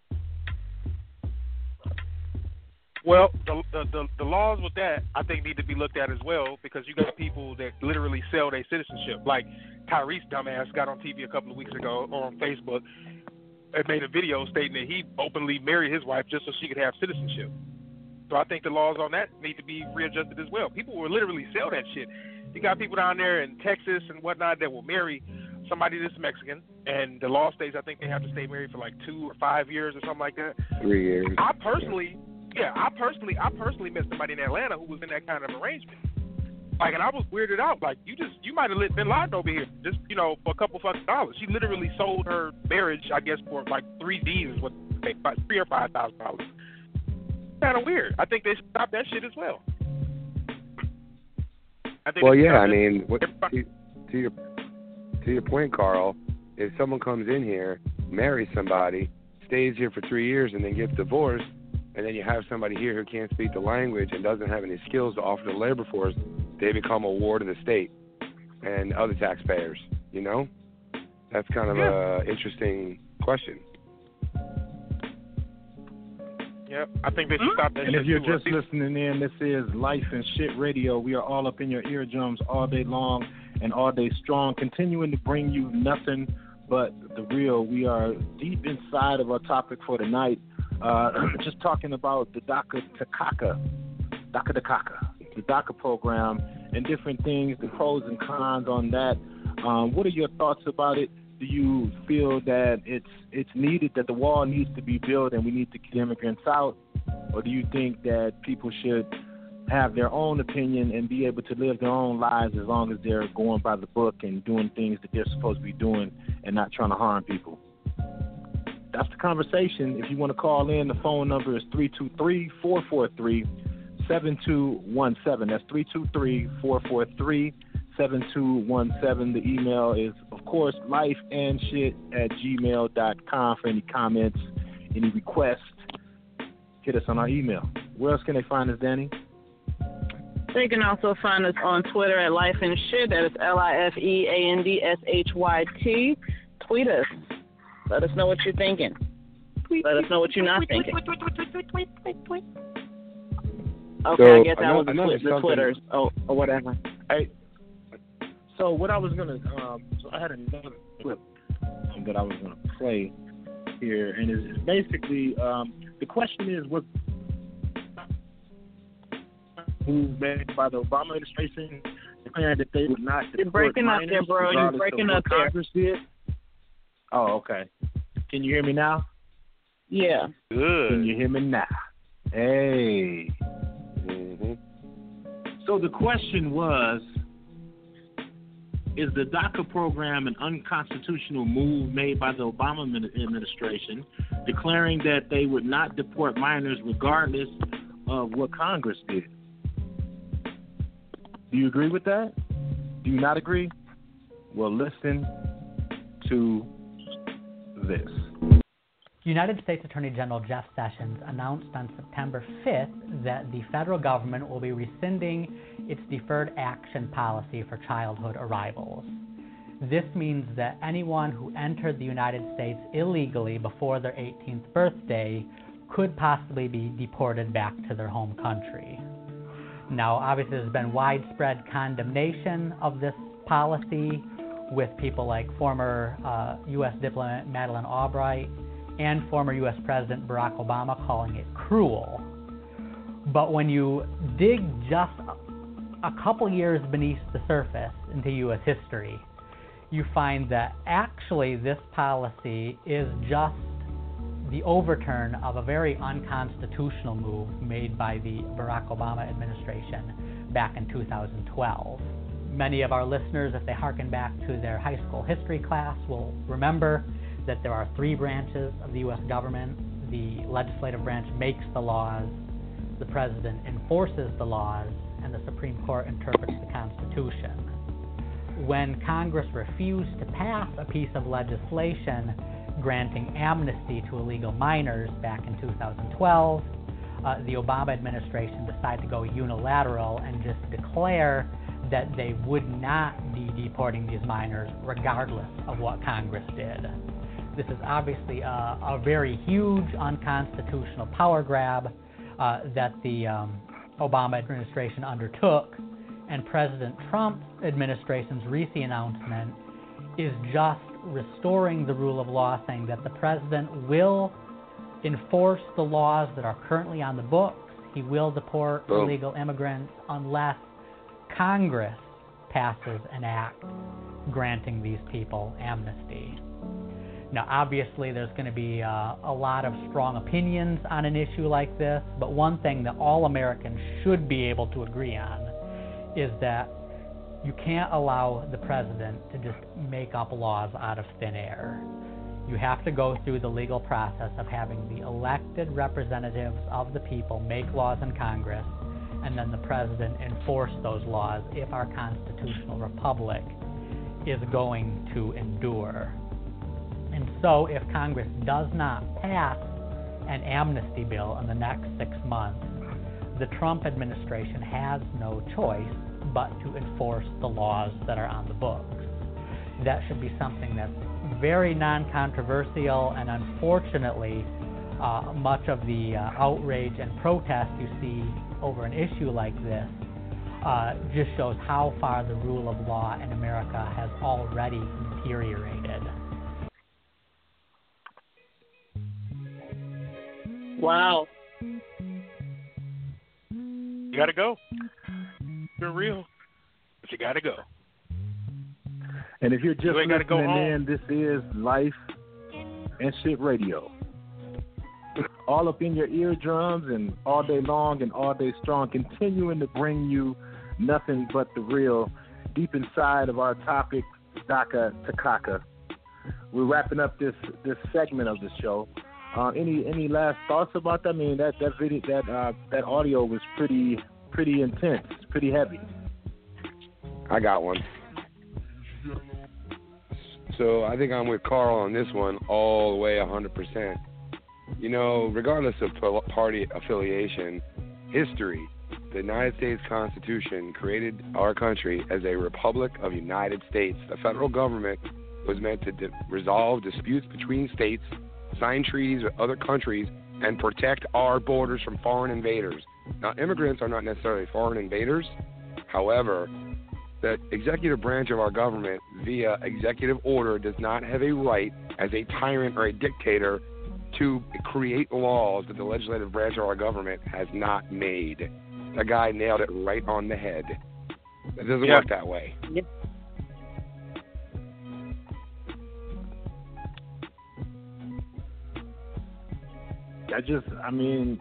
Well, the, the the the laws with that I think need to be looked at as well because you got people that literally sell their citizenship. Like Tyrese dumbass got on T V a couple of weeks ago or on Facebook and made a video stating that he openly married his wife just so she could have citizenship. So I think the laws on that need to be readjusted as well. People will literally sell that shit. You got people down there in Texas and whatnot that will marry somebody that's Mexican, and the law states I think they have to stay married for like two or five years or something like that. Three years. I personally, yeah, I personally, I personally met somebody in Atlanta who was in that kind of arrangement. Like, and I was weirded out. Like, you just, you might have lit Bin Laden over here, just, you know, for a couple fucking dollars. She literally sold her marriage, I guess, for like three D's, is what they paid, three or five thousand dollars. Kind of weird. I think they should stop that shit as well. I think well, yeah, I mean, what, to, to your to your point, Carl, if someone comes in here, marries somebody, stays here for three years, and then gets divorced, and then you have somebody here who can't speak the language and doesn't have any skills to offer the labor force, they become a ward of the state and other taxpayers, you know? That's kind of yeah. a interesting question. Yep, I think they should stop that and shit. if you're too. just listening in, this is Life and Shit Radio. We are all up in your eardrums all day long and all day strong, continuing to bring you nothing but the real. We are deep inside of our topic for tonight. Uh, just talking about the DACA Takaka, DACA Takaka, the DACA program, and different things, the pros and cons on that. Um, what are your thoughts about it? Do you feel that it's it's needed, that the wall needs to be built and we need to get immigrants out? Or do you think that people should have their own opinion and be able to live their own lives as long as they're going by the book and doing things that they're supposed to be doing and not trying to harm people? That's the conversation. If you want to call in, the phone number is three two three, four four three, seven two one seven. That's three two three, four four three, seven two one seven. The email is, of course, lifeandshit at gmail dot com for any comments, any requests. Hit us on our email. Where else can they find us, Danny? They can also find us on Twitter at Life and Shit. That is L I F E A N D S H Y T. Tweet us. Let us know what you're thinking. Let us know what you're not thinking. Okay, so, I guess that I know, was the, twi- the Twitters or, or whatever. Hey, so what I was gonna, um, so I had another clip that I was gonna play here, and it's, it's basically um, the question is what move made by the Obama administration declaring that they would not You're breaking up there, bro. You're breaking up there. Congress did. Oh, okay. Can you hear me now? Yeah. Good. Can you hear me now? Hey. Mm-hmm. So the question was, is the DACA program an unconstitutional move made by the Obama administration, declaring that they would not deport minors regardless of what Congress did? Do you agree with that? Do you not agree? Well, listen to this. United States Attorney General Jeff Sessions announced on September fifth that the federal government will be rescinding its deferred action policy for childhood arrivals. This means that anyone who entered the United States illegally before their eighteenth birthday could possibly be deported back to their home country. Now, obviously, there's been widespread condemnation of this policy, with people like former uh, U S diplomat Madeleine Albright and former U S President Barack Obama calling it cruel. But when you dig just a couple years beneath the surface into U S history, you find that actually this policy is just the overturn of a very unconstitutional move made by the Barack Obama administration back in two thousand twelve. Many of our listeners, if they harken back to their high school history class, will remember that there are three branches of the U S government. The legislative branch makes the laws, the president enforces the laws, and the Supreme Court interprets the Constitution. When Congress refused to pass a piece of legislation granting amnesty to illegal minors back in two thousand twelve, uh, the Obama administration decided to go unilateral and just declare that they would not be deporting these minors regardless of what Congress did. This is obviously a, a very huge unconstitutional power grab uh, that the um, Obama administration undertook, and President Trump's administration's recent announcement is just restoring the rule of law, saying that the president will enforce the laws that are currently on the books. He will deport oh. illegal immigrants unless Congress passes an act granting these people amnesty. Now, obviously, there's going to be uh, a lot of strong opinions on an issue like this, but one thing that all Americans should be able to agree on is that you can't allow the president to just make up laws out of thin air. You have to go through the legal process of having the elected representatives of the people make laws in Congress, and then the president enforce those laws if our constitutional republic is going to endure. And so if Congress does not pass an amnesty bill in the next six months, the Trump administration has no choice but to enforce the laws that are on the books. That should be something that's very non-controversial, and unfortunately, uh, much of the uh, outrage and protest you see over an issue like this uh, just shows how far the rule of law in America has already deteriorated. Wow. You gotta go. You're real, but you gotta go. And if you're just you listening go in, this is Life and Shit Radio. All up in your eardrums and all day long and all day strong, continuing to bring you nothing but the real deep inside of our topic, DACA to CACA. We're wrapping up this, this segment of the show. Uh, any any last thoughts about that? I mean, that that video, that uh, that audio was pretty pretty intense, pretty heavy. I got one. So I think I'm with Carl on this one all the way one hundred percent. You know, regardless of party affiliation, history, the United States Constitution created our country as a Republic of the United States. The federal government was meant to di- resolve disputes between states, sign treaties with other countries, and protect our borders from foreign invaders. Now, immigrants are not necessarily foreign invaders. However, the executive branch of our government, via executive order, does not have a right as a tyrant or a dictator to create laws that the legislative branch of our government has not made. The guy nailed it right on the head. It doesn't yeah. work that way. Yep. I just, I mean,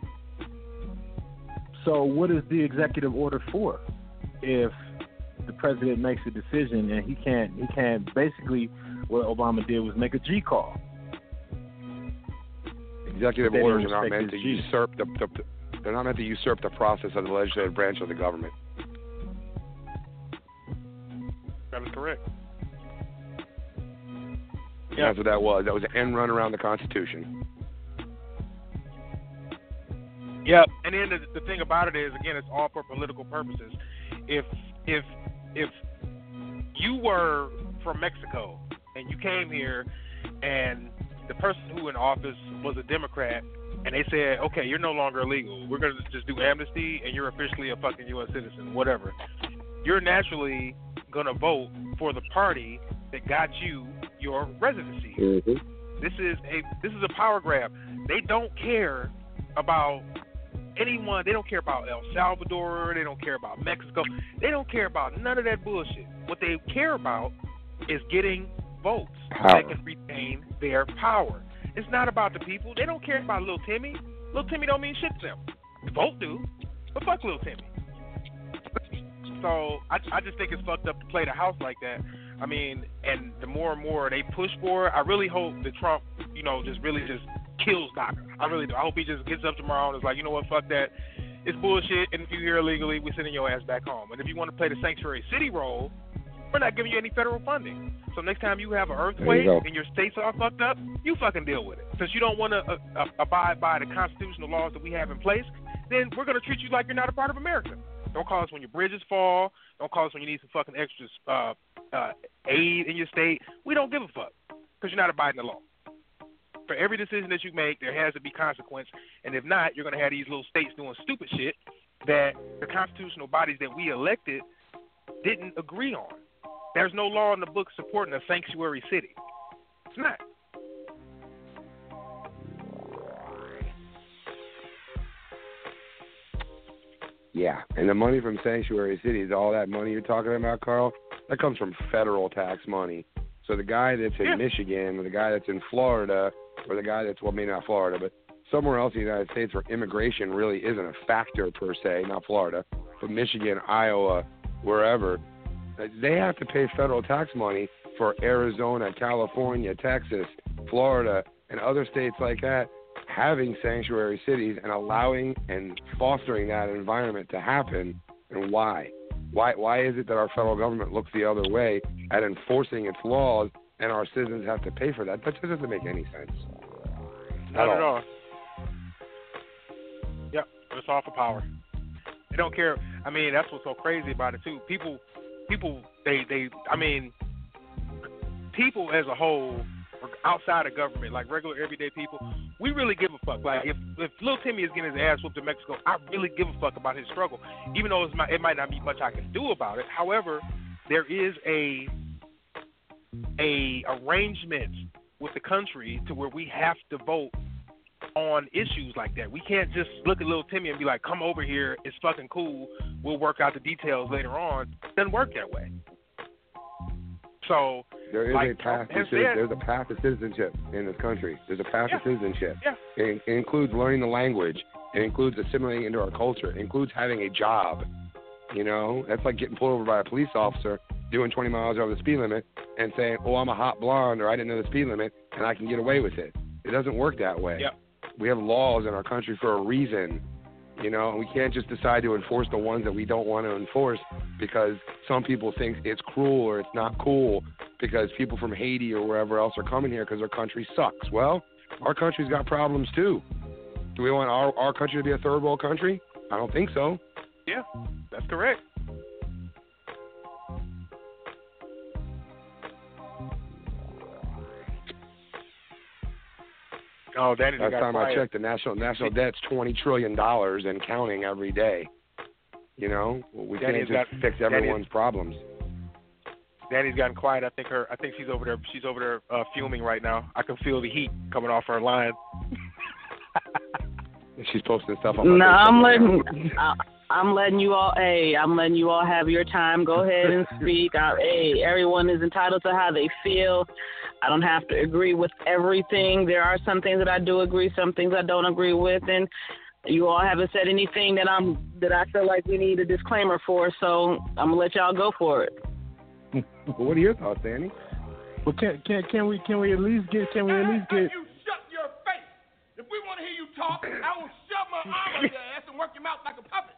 so what is the executive order for? If the president makes a decision and he can't, he can't, basically what Obama did was make a G call. Executive orders are not meant to G. usurp the, the, they're not meant to usurp the process of the legislative branch of the government. That is correct. Yeah. That's what that was. That was an end run around the Constitution. Yep. And then the, the thing about it is, again, it's all for political purposes. If if if you were from Mexico and you came here and the person who in office was a Democrat and they said, okay, you're no longer illegal. We're going to just do amnesty and you're officially a fucking U S citizen, whatever. You're naturally going to vote for the party that got you your residency. Mm-hmm. This is a this is a power grab. They don't care about anyone. They don't care about El Salvador. They don't care about Mexico. They don't care about none of that bullshit. What they care about is getting votes Power. that can retain their power. It's not about the people. They don't care about little Timmy. Little Timmy don't mean shit to them. The vote do, but fuck little Timmy. So I, I just think it's fucked up to play the house like that. I mean, and the more and more they push for it, I really hope that Trump, you know, just really just kills DACA. I really do. I hope he just gets up tomorrow and is like, you know what, fuck that. It's bullshit, and if you're here illegally, we're sending your ass back home. And if you want to play the sanctuary city role, we're not giving you any federal funding. So next time you have an earthquake and your states are fucked up, you fucking deal with it. Since you don't want to uh, uh, abide by the constitutional laws that we have in place, then we're going to treat you like you're not a part of America. Don't call us when your bridges fall. Don't call us when you need some fucking extra uh, uh, aid in your state. We don't give a fuck because you're not abiding the law. For every decision that you make, there has to be consequence. And if not, you're going to have these little states doing stupid shit that the constitutional bodies that we elected didn't agree on. There's no law in the book supporting a sanctuary city. It's not. Yeah, and the money from sanctuary cities, all that money you're talking about, Carl, that comes from federal tax money. So the guy that's in yeah. Michigan or the guy that's in Florida or the guy that's, well, maybe not Florida, but somewhere else in the United States where immigration really isn't a factor per se, not Florida, but Michigan, Iowa, wherever, they have to pay federal tax money for Arizona, California, Texas, Florida, and other states like that having sanctuary cities and allowing and fostering that environment to happen. And why? Why why is it that our federal government looks the other way at enforcing its laws and our citizens have to pay for that? That just doesn't make any sense. Not at all. Yep, it's all for power. They don't care. I mean, that's what's so crazy about it, too. People, people, they, they, I mean, people as a whole, outside of government, like regular everyday people, we really give a fuck. Like if if Lil Timmy is getting his ass whooped in Mexico, I really give a fuck about his struggle, even though it's my, it might not be much I can do about it. However, there is a a arrangement with the country to where we have to vote on issues like that. We can't just look at Lil Timmy and be like, come over here, it's fucking cool, we'll work out the details later on. It doesn't work that way. So there is like, a path to instead, there's a path to citizenship in this country. There's a path yeah, to citizenship. Yeah. It, it includes learning the language. It includes assimilating into our culture. It includes having a job. You know, that's like getting pulled over by a police officer doing twenty miles over the speed limit and saying, "Oh, I'm a hot blonde," or "I didn't know the speed limit," and I can get away with it. It doesn't work that way. Yep. We have laws in our country for a reason. You know, and we can't just decide to enforce the ones that we don't want to enforce because some people think it's cruel or it's not cool because people from Haiti or wherever else are coming here because our country sucks. Well, our country's got problems too. Do we want our, our country to be a third world country? I don't think so. Yeah, that's correct. Oh, Danny, last time quiet. I checked, the national national debt's twenty trillion dollars and counting every day. You know, we Danny's can't just got, fix everyone's Danny's, problems. Danny's gotten quiet. I think her. I think she's over there. She's over there uh, fuming right now. I can feel the heat coming off her line. She's posting stuff on. No, I'm letting. I, I'm letting you all. Hey, I'm letting you all have your time. Go ahead and speak. I, hey, everyone is entitled to how they feel. I don't have to agree with everything. There are some things that I do agree, some things I don't agree with, and you all haven't said anything that I'm that I feel like we need a disclaimer for. So I'm gonna let y'all go for it. Well, what are your thoughts, Danny? Well, can can can we can we at least get can we at least get? You shut your face. If we want to hear you talk, I will shove my arm up your ass and work your mouth like a puppet.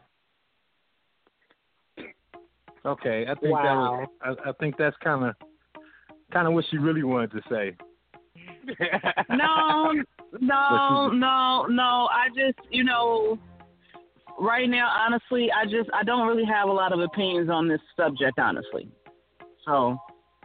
Okay, I think wow. that was, I, I think that's kind of kind of what she really wanted to say. No, no, no, no. I just, you know, right now, honestly, I just I don't really have a lot of opinions on this subject, honestly. So.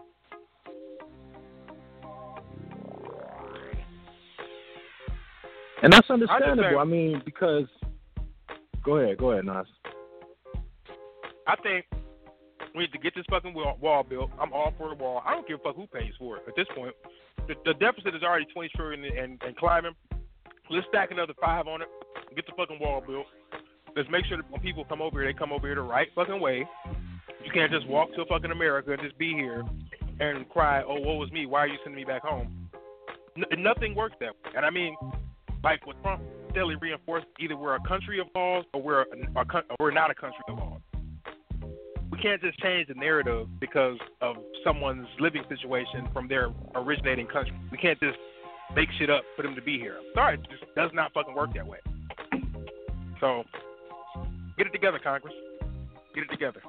And that's understandable. I, I mean, because go ahead, go ahead, Nas. I think we need to get this fucking wall, wall built. I'm all for the wall. I don't give a fuck who pays for it at this point. The, the deficit is already twenty trillion and, and climbing. Let's stack another five on it. Get the fucking wall built. Let's make sure that when people come over here, they come over here the right fucking way. You can't just walk to fucking America and just be here and cry, "Oh, woe is me. Why are you sending me back home?" N- nothing works that way. And I mean, like what Trump steadily reinforced, either we're a country of laws or we're a, a, or we're not a country of laws. We can't just change the narrative because of someone's living situation from their originating country. We can't just make shit up for them to be here. Sorry, it just does not fucking work that way. So, get it together, Congress. Get it together.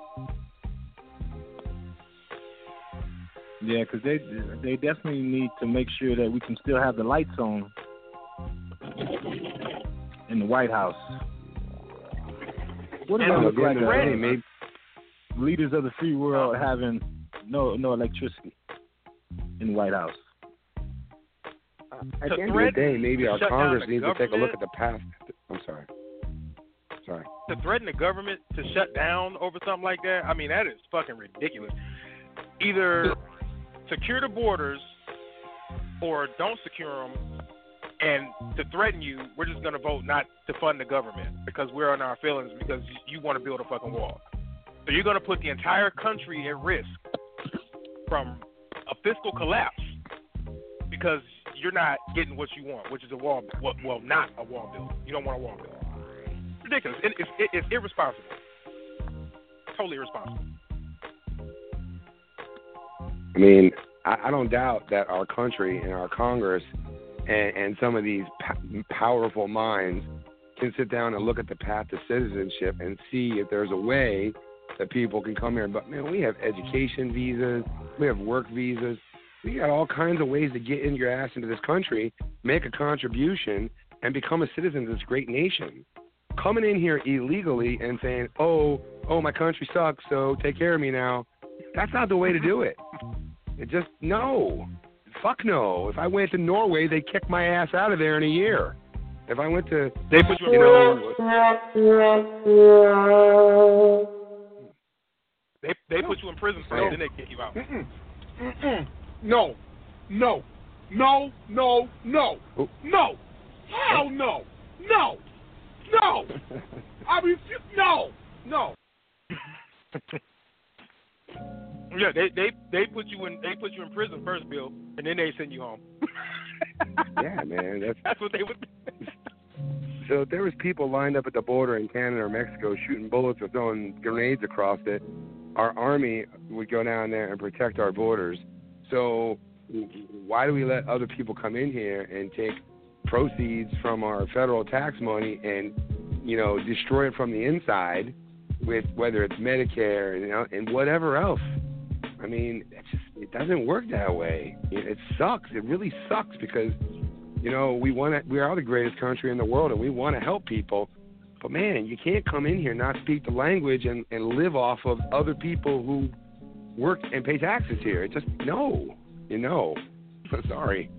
Yeah, because they they definitely need to make sure that we can still have the lights on in the White House. What does that look like? Uh, maybe leaders of the free world having no no electricity in the White House. At the end of the day, maybe our Congress needs to take a look at the past. I'm sorry. Sorry. To threaten the government to shut down over something like that, I mean, that is fucking ridiculous. Either secure the borders or don't secure them, and to threaten you, we're just going to vote not to fund the government because we're on our feelings because you want to build a fucking wall. So you're going to put the entire country at risk from a fiscal collapse because you're not getting what you want, which is a wall. Well, well not a wall build. You don't want a wall build. Ridiculous. It, it's, it, it's irresponsible. Totally irresponsible. I mean, I, I don't doubt that our country and our Congress and, and some of these p- powerful minds can sit down and look at the path to citizenship and see if there's a way that people can come here. But, man, we have education visas. We have work visas. We got all kinds of ways to get in your ass into this country, make a contribution, and become a citizen of this great nation. Coming in here illegally and saying, oh, oh, my country sucks, so take care of me now, that's not the way to do it. It just, no. Fuck no. If I went to Norway, they'd kick my ass out of there in a year. If I went to... They put you in prison. They, they put you in prison first, then they kick you out. Mm-mm. Mm-mm. No. No. No. No. No. Oh. No. Hell no. No. No. I refuse. No. No. Yeah, they, they they put you in they put you in prison first, Bill, and then they send you home. Yeah, man, that's that's what they would do. So if there was people lined up at the border in Canada or Mexico shooting bullets or throwing grenades across it, our army would go down there and protect our borders. So why do we let other people come in here and take proceeds from our federal tax money and, you know, destroy it from the inside with whether it's Medicare, you know, and whatever else? I mean, it just it doesn't work that way. It sucks. It really sucks because, you know, we want to, we are the greatest country in the world and we want to help people. But man, you can't come in here, not speak the language, and, and live off of other people who work and pay taxes here. It just no, you know. I'm sorry.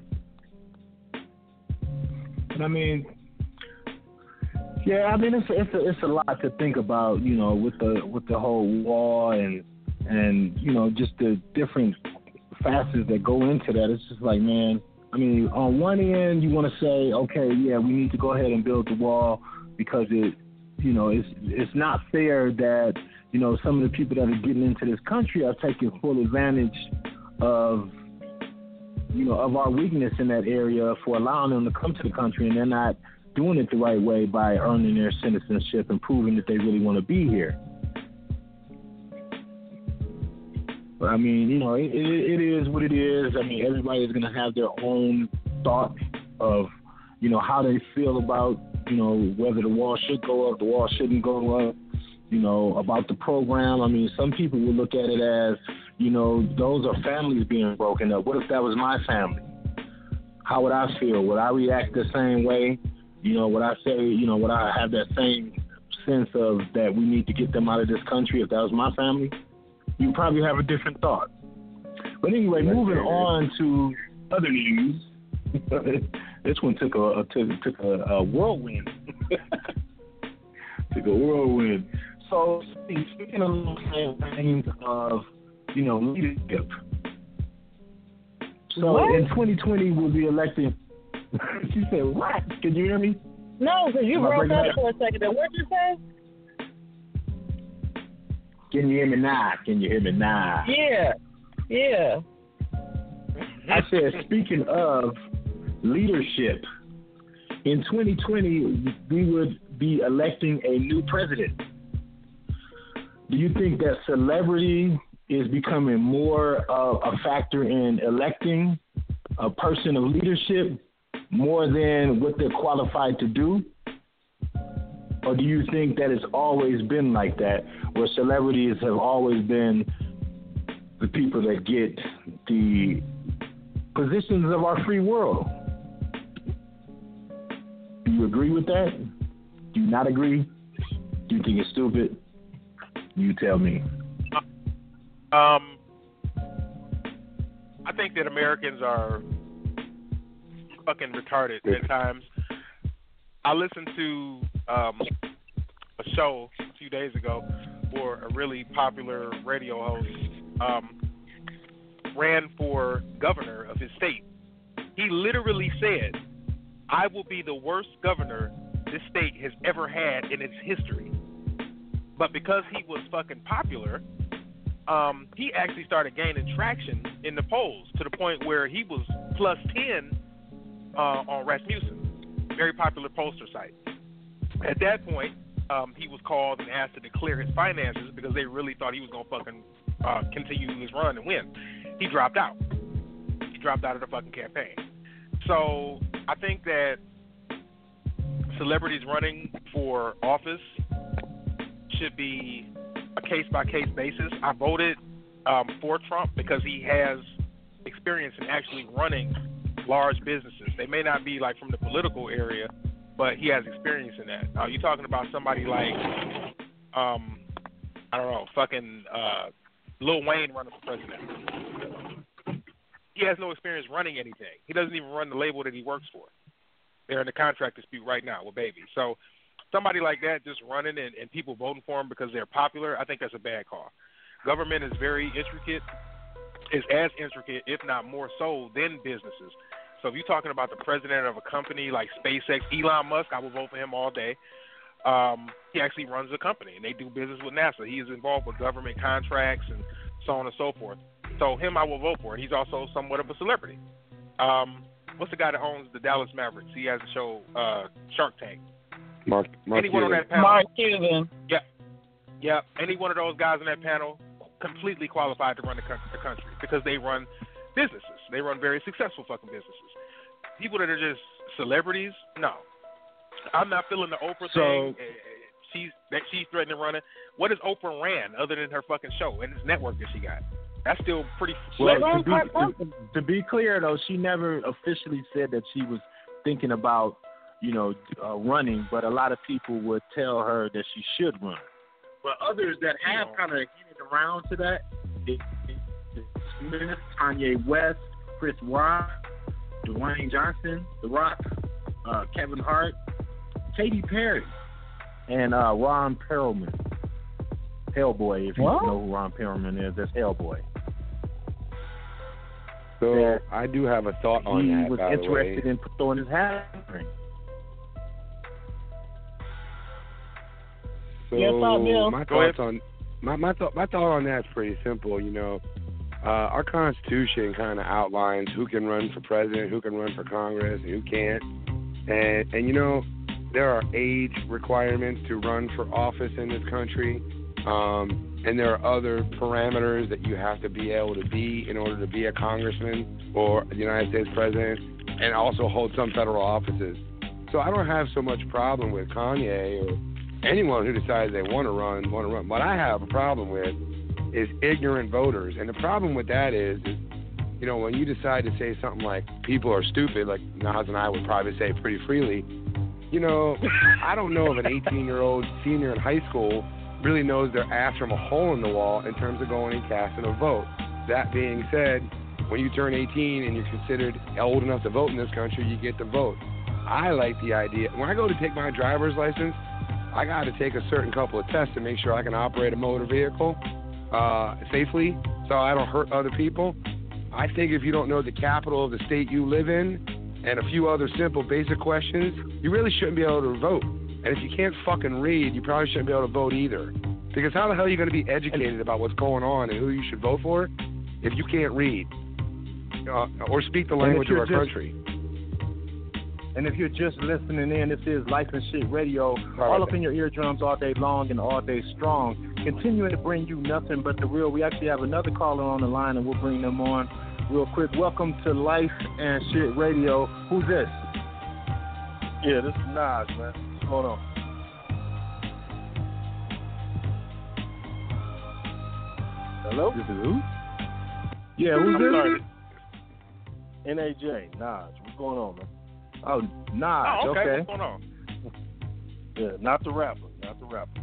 I mean, yeah, I mean it's it's a, it's a lot to think about, you know, with the with the whole war and and you know just the different facets that go into that. It's just like, man, I mean, on one end you want to say, okay, yeah, we need to go ahead and build the wall because it, you know, it's it's not fair that, you know, some of the people that are getting into this country are taking full advantage of, you know, of our weakness in that area for allowing them to come to the country, and they're not doing it the right way by earning their citizenship and proving that they really want to be here. But I mean, you know, it, it, it is what it is. I mean, everybody's going to have their own thought of, you know, how they feel about, you know, whether the wall should go up, the wall shouldn't go up, you know, about the program. I mean, some people will look at it as, you know, those are families being broken up. What if that was my family? How would I feel? Would I react the same way? You know, would I say, you know, would I have that same sense of that we need to get them out of this country, if that was my family, you probably have a different thought. But anyway, moving on to other news. This one took a, a took, took a, a whirlwind. took a whirlwind. So speaking of things of, you know, leadership. So what? In twenty twenty, we'll be electing. She said, "What? Can you hear me?" No, because you Am I broke breaking up up? for a second. Then what'd you say? Can you hear me now? Can you hear me now? Yeah, yeah. I said, speaking of leadership, in twenty twenty, we would be electing a new president. Do you think that celebrity is becoming more of a factor in electing a person of leadership more than what they're qualified to do? Or do you think that it's always been like that, where celebrities have always been the people that get the positions of our free world? Do you agree with that? Do you not agree? Do you think it's stupid? You tell me. Um, I think that Americans are fucking retarded at times. I listened to um, a show a few days ago where a really popular radio host um, ran for governor of his state. He literally said, "I will be the worst governor this state has ever had in its history." But because he was fucking popular, um, he actually started gaining traction in the polls to the point where he was plus ten uh, on Rasmussen, very popular pollster site. At that point, um, he was called and asked to declare his finances because they really thought he was going to fucking uh, continue his run and win. He dropped out. He dropped out of the fucking campaign. So I think that celebrities running for office should be a case-by-case basis. I voted um, for Trump because he has experience in actually running large businesses. They may not be like from the political area, but he has experience in that. Uh, you're talking about somebody like, um, I don't know, fucking uh, Lil Wayne running for president. He has no experience running anything. He doesn't even run the label that he works for. They're in a contract dispute right now with Baby. So somebody like that just running and, and people voting for him because they're popular, I think that's a bad call. Government is very intricate. It's as intricate, if not more so, than businesses. So if you're talking about the president of a company like SpaceX, Elon Musk, I will vote for him all day. Um, he actually runs a company, and they do business with NASA. He is involved with government contracts and so on and so forth. So him I will vote for. He's also somewhat of a celebrity. Um, what's the guy that owns the Dallas Mavericks? He has a show, uh, Shark Tank. Mark, Mark Anyone on Cuban. that panel? Mark Cuban. Yeah. Yeah. Any one of those guys on that panel completely qualified to run the, co- the country because they run businesses. They run very successful fucking businesses. People that are just celebrities, no. I'm not feeling the Oprah So- thing. She's that she's threatening to run it. What has Oprah ran other than her fucking show and this network that she got? That's still pretty. Well, to be, to, to be clear, though, she never officially said that she was thinking about, you know, uh, running, but a lot of people would tell her that she should run. But others that have kind of hinted around to that, it, it, it, Smith, Kanye West, Chris Rock, Dwayne Johnson, The Rock, uh, Kevin Hart, Katy Perry, and uh, Ron Perlman. Hellboy, if you What? know who Ron Perlman is, that's Hellboy. So I do have a thought on he that. was by the way. interested in throwing his hat in the ring. So Your thought, Bill? my Go thoughts on my my thought my thought on that's pretty simple. You know, uh, our Constitution kind of outlines who can run for president, who can run for Congress, and who can't. And and you know, there are age requirements to run for office in this country. Um, and there are other parameters that you have to be able to be in order to be a congressman or the United States president and also hold some federal offices. So I don't have so much problem with Kanye or anyone who decides they want to run, want to run. What I have a problem with is ignorant voters. And the problem with that is, is, you know, when you decide to say something like people are stupid, like Nas and I would probably say pretty freely, you know, I don't know if an eighteen-year-old senior in high school really knows their ass from a hole in the wall in terms of going and casting a vote. That being said, when you turn eighteen and you're considered old enough to vote in this country, you get to vote. I like the idea. When I go to take my driver's license, I got to take a certain couple of tests to make sure I can operate a motor vehicle uh, safely so I don't hurt other people. I think if you don't know the capital of the state you live in and a few other simple basic questions, you really shouldn't be able to vote. And if you can't fucking read, you probably shouldn't be able to vote either. Because how the hell are you going to be educated about what's going on and who you should vote for if you can't read uh, or speak the language of our just, country? And if you're just listening in, this is Life and Shit Radio, all, all up in your eardrums all day long and all day strong, continuing to bring you nothing but the real. We actually have another caller on the line, and we'll bring them on real quick. Welcome to Life and Shit Radio. Who's this? Yeah, this is Nas, man. What's going on? Hello? This is who? Yeah, who's I'm this? N A J, Nas. What's going on, man? Oh, Nas. Oh, okay. okay. What's going on? Yeah, not the rapper. Not the rapper.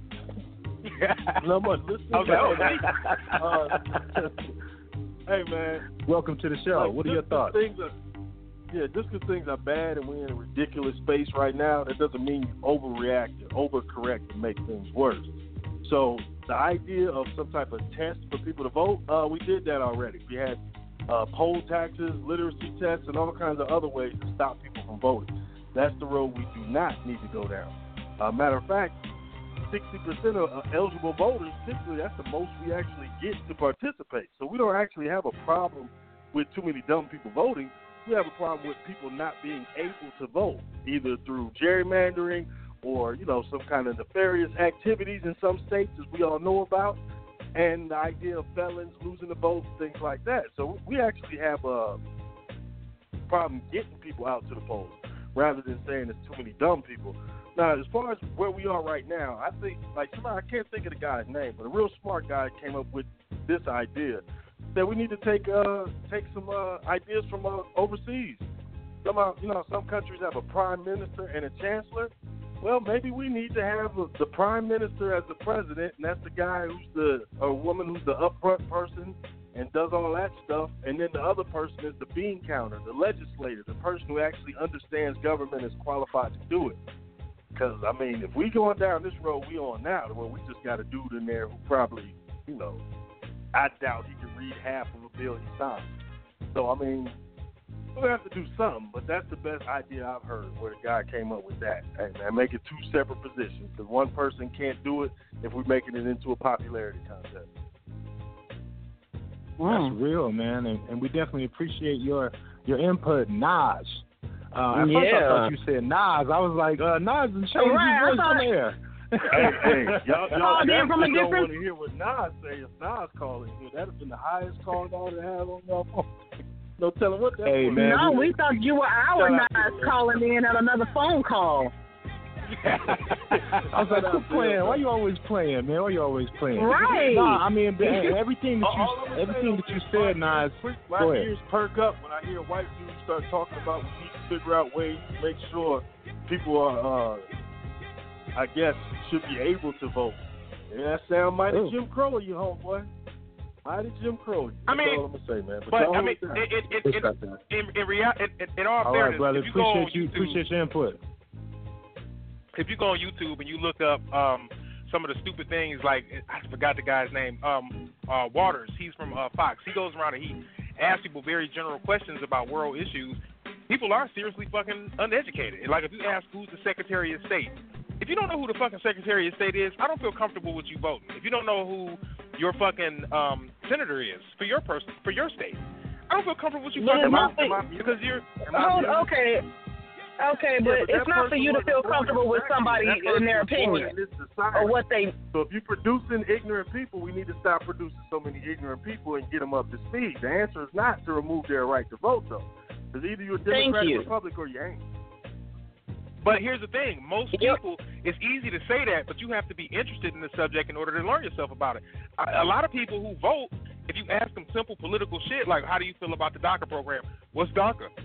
no more. Listen, I was like, oh, uh, hey, man. Welcome to the show. Like, what are your thoughts? Things are, yeah, just because things are bad and we're in a ridiculous space right now, that doesn't mean you overreact or overcorrect and make things worse. So the idea of some type of test for people to vote, uh, we did that already. We had uh, poll taxes, literacy tests, and all kinds of other ways to stop people from voting. That's the road we do not need to go down. Uh, matter of fact, sixty percent of uh, eligible voters, typically that's the most we actually get to participate. So we don't actually have a problem with too many dumb people voting. We have a problem with people not being able to vote, either through gerrymandering or, you know, some kind of nefarious activities in some states, as we all know about, and the idea of felons losing the vote, things like that. So we actually have a problem getting people out to the polls rather than saying there's too many dumb people. Now, as far as where we are right now, I think, like, somebody, I can't think of the guy's name, but a real smart guy came up with this idea that we need to take uh, take some uh, ideas from uh, overseas. Some, uh, you know, some countries have a prime minister and a chancellor. Well, maybe we need to have the prime minister as the president, and that's the guy who's the, or woman who's the upfront person and does all that stuff, and then the other person is the bean counter, the legislator, the person who actually understands government is qualified to do it. Because, I mean, if we going down this road we on now, where we just got a dude in there who probably, you know, I doubt he can read half of a bill he signs. So, I mean, we'll have to do something, but that's the best idea I've heard where the guy came up with that. And, and make it two separate positions, because one person can't do it if we're making it into a popularity contest. That's real, man, and, and we definitely appreciate your your input, Nas. Uh, at yeah. first I thought you said Nas. I was like, uh, Nas and Shady right, voice on there. hey, hey, y'all, y'all oh, then from a don't different... want to hear what Nas say. If Nas calling you, that has been the highest call y'all to have on your phone. No telling what that hey, was. man, No, we, we thought you were our Nas calling in at another phone call. I was like, quit playing. Why you always playing, man? Why you always playing? Right. No, I mean, everything that you everything that you said, Nas. My Go ahead. ears perk up when I hear white dudes start talking about we need to figure out ways to make sure people are, uh, I guess, should be able to vote. And that sound mighty Ooh. Jim Crow, you homeboy. Mighty Jim Crow. That's I mean, all I'm gonna say, man. But, but I mean, it, it, it, it, in, in, rea- in, in, in all, all fairness, right, brother. if you Appreciate go on you. YouTube, Appreciate your input. If you go on YouTube and you look up um, some of the stupid things, like I forgot the guy's name, um, uh, Waters. He's from uh, Fox. He goes around and he asks people very general questions about world issues. People are seriously fucking uneducated. Like if you ask who's the Secretary of State, if you don't know who the fucking Secretary of State is, I don't feel comfortable with you voting. If you don't know who your fucking um, senator is for your person for your state, I don't feel comfortable with you But fucking not voting because you're. Hold, okay. Okay, but, yeah, but it's not for you to feel comfortable with somebody in their opinion or what they. So if you're producing ignorant people, we need to stop producing so many ignorant people and get them up to speed. The answer is not to remove their right to vote, though, because either you're a Democrat or Republican or you ain't. But here's the thing: most people, it's easy to say that, but you have to be interested in the subject in order to learn yourself about it. A, a lot of people who vote, if you ask them simple political shit like, "How do you feel about the DACA program?" What's DACA?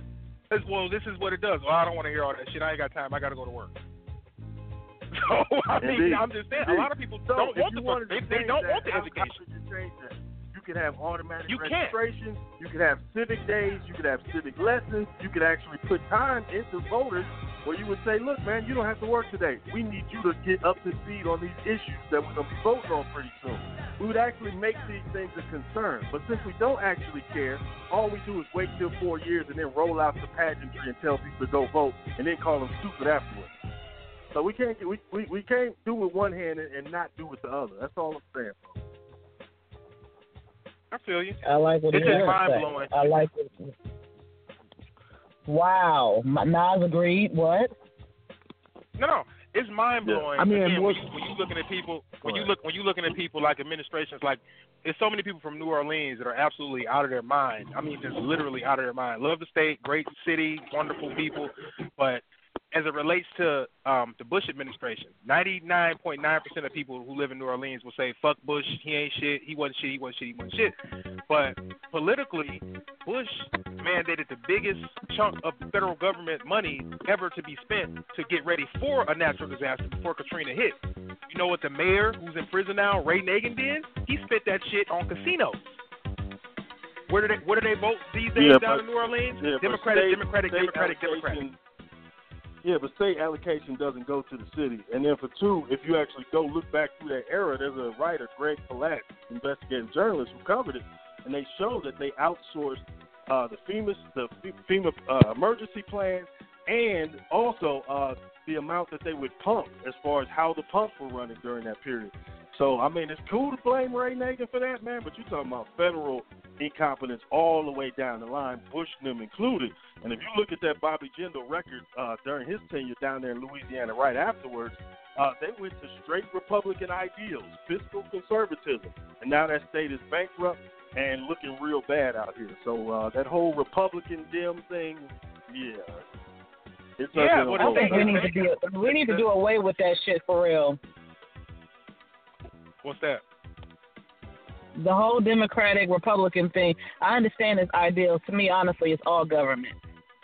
It's, well, this is what it does. Well, I don't want to hear all that shit. I ain't got time. I got to go to work. So, I mean, Indeed. I'm just saying, Indeed. a lot of people so don't want the wanted they, to they change don't that, want the how, education. How could you change that? You could have automatic You registration. You could have civic days. You could have civic lessons. You could actually put time into voters where you would say, look, man, you don't have to work today. We need you to get up to speed on these issues that we're going to be voting on pretty soon. We would actually make these things a concern. But since we don't actually care, all we do is wait till four years and then roll out the pageantry and tell people to go vote and then call them stupid afterwards. So we can't we, we, we can't do with one hand and, and not do with the other. That's all I'm saying, bro. I feel you. I like what it's he just said. mind blowing. I like it. Wow. Nas agreed. What? No, no, it's mind blowing. I mean, Again, when, what- you, when you looking at people, when you look, when you looking at people like administrations, like there's so many people from New Orleans that are absolutely out of their mind. I mean, just literally out of their mind. Love the state, great city, wonderful people, but as it relates to um, the Bush administration, ninety-nine point nine percent of people who live in New Orleans will say, fuck Bush, he ain't shit, he wasn't shit, he wasn't shit, he wasn't shit. But politically, Bush mandated the biggest chunk of federal government money ever to be spent to get ready for a natural disaster before Katrina hit. You know what the mayor, who's in prison now, Ray Nagin, did? He spent that shit on casinos. Where do they, where do they vote these days Yeah, down but- in New Orleans? yeah, but Democratic, state- Democratic, state Democratic, allocation- Democratic. Yeah, but state allocation doesn't go to the city. And then for two, if you actually go look back through that era, there's a writer, Greg Palat, investigative journalist, who covered it, and they showed that they outsourced uh, the FEMA, the FEMA uh, emergency plan, and also uh, the amount that they would pump as far as how the pumps were running during that period. So, I mean, it's cool to blame Ray Nagin for that, man, but you're talking about federal incompetence all the way down the line, Bush and them included. And if you look at that Bobby Jindal record uh, during his tenure down there in Louisiana right afterwards, uh, they went to straight Republican ideals, fiscal conservatism. And now that state is bankrupt and looking real bad out here. So uh, that whole Republican Dem thing, yeah. It's Yeah, nothing well, on I think both we need sides. to do we need to do away with that shit for real. What's that? The whole Democratic Republican thing. I understand its ideals. To me, honestly, it's all government.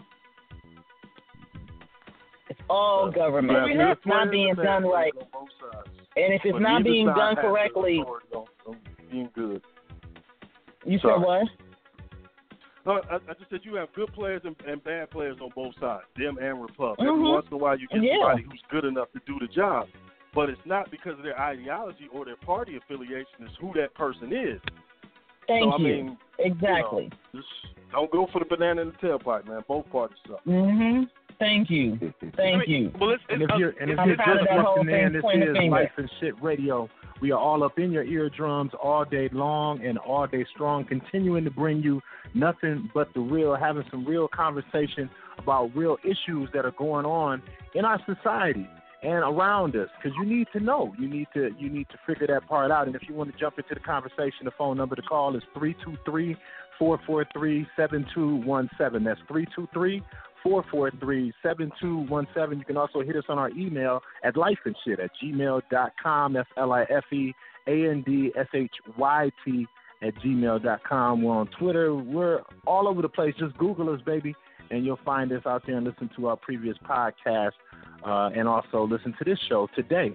It's all government. Yeah, It's not being done right. And if it's But not neither being side done has correctly, the authority on- on being good. you Sorry. said what? No, I, I just said you have good players and, and bad players on both sides, them and Republic. Every Mhm. once in a while you get Yeah. somebody who's good enough to do the job. But it's not because of their ideology or their party affiliation. It's who that person is. Thank so, I you. mean, Exactly. You know, just don't go for the banana in the tailpipe, man. Both parties suck. Mm-hmm. Thank you. Thank you. Well, it's, And if you're and if I'm you're proud of just that whole listening in, thing, this point the is finger. Life and Shit Radio. We are all up in your eardrums all day long and all day strong, continuing to bring you nothing but the real, having some real conversation about real issues that are going on in our society and around us. Because you need to know, you need to you need to figure that part out. And if you want to jump into the conversation, the phone number to call is three two three, four four three, seven two one seven. That's three two three, four four three, seven two one seven. You can also hit us on our email at lifeandshit at gmail dot com. That's L I F E A N D S H Y T at gmail dot com. We're on Twitter. We're all over the place. Just Google us, baby, and you'll find us out there and listen to our previous podcast uh, and also listen to this show today.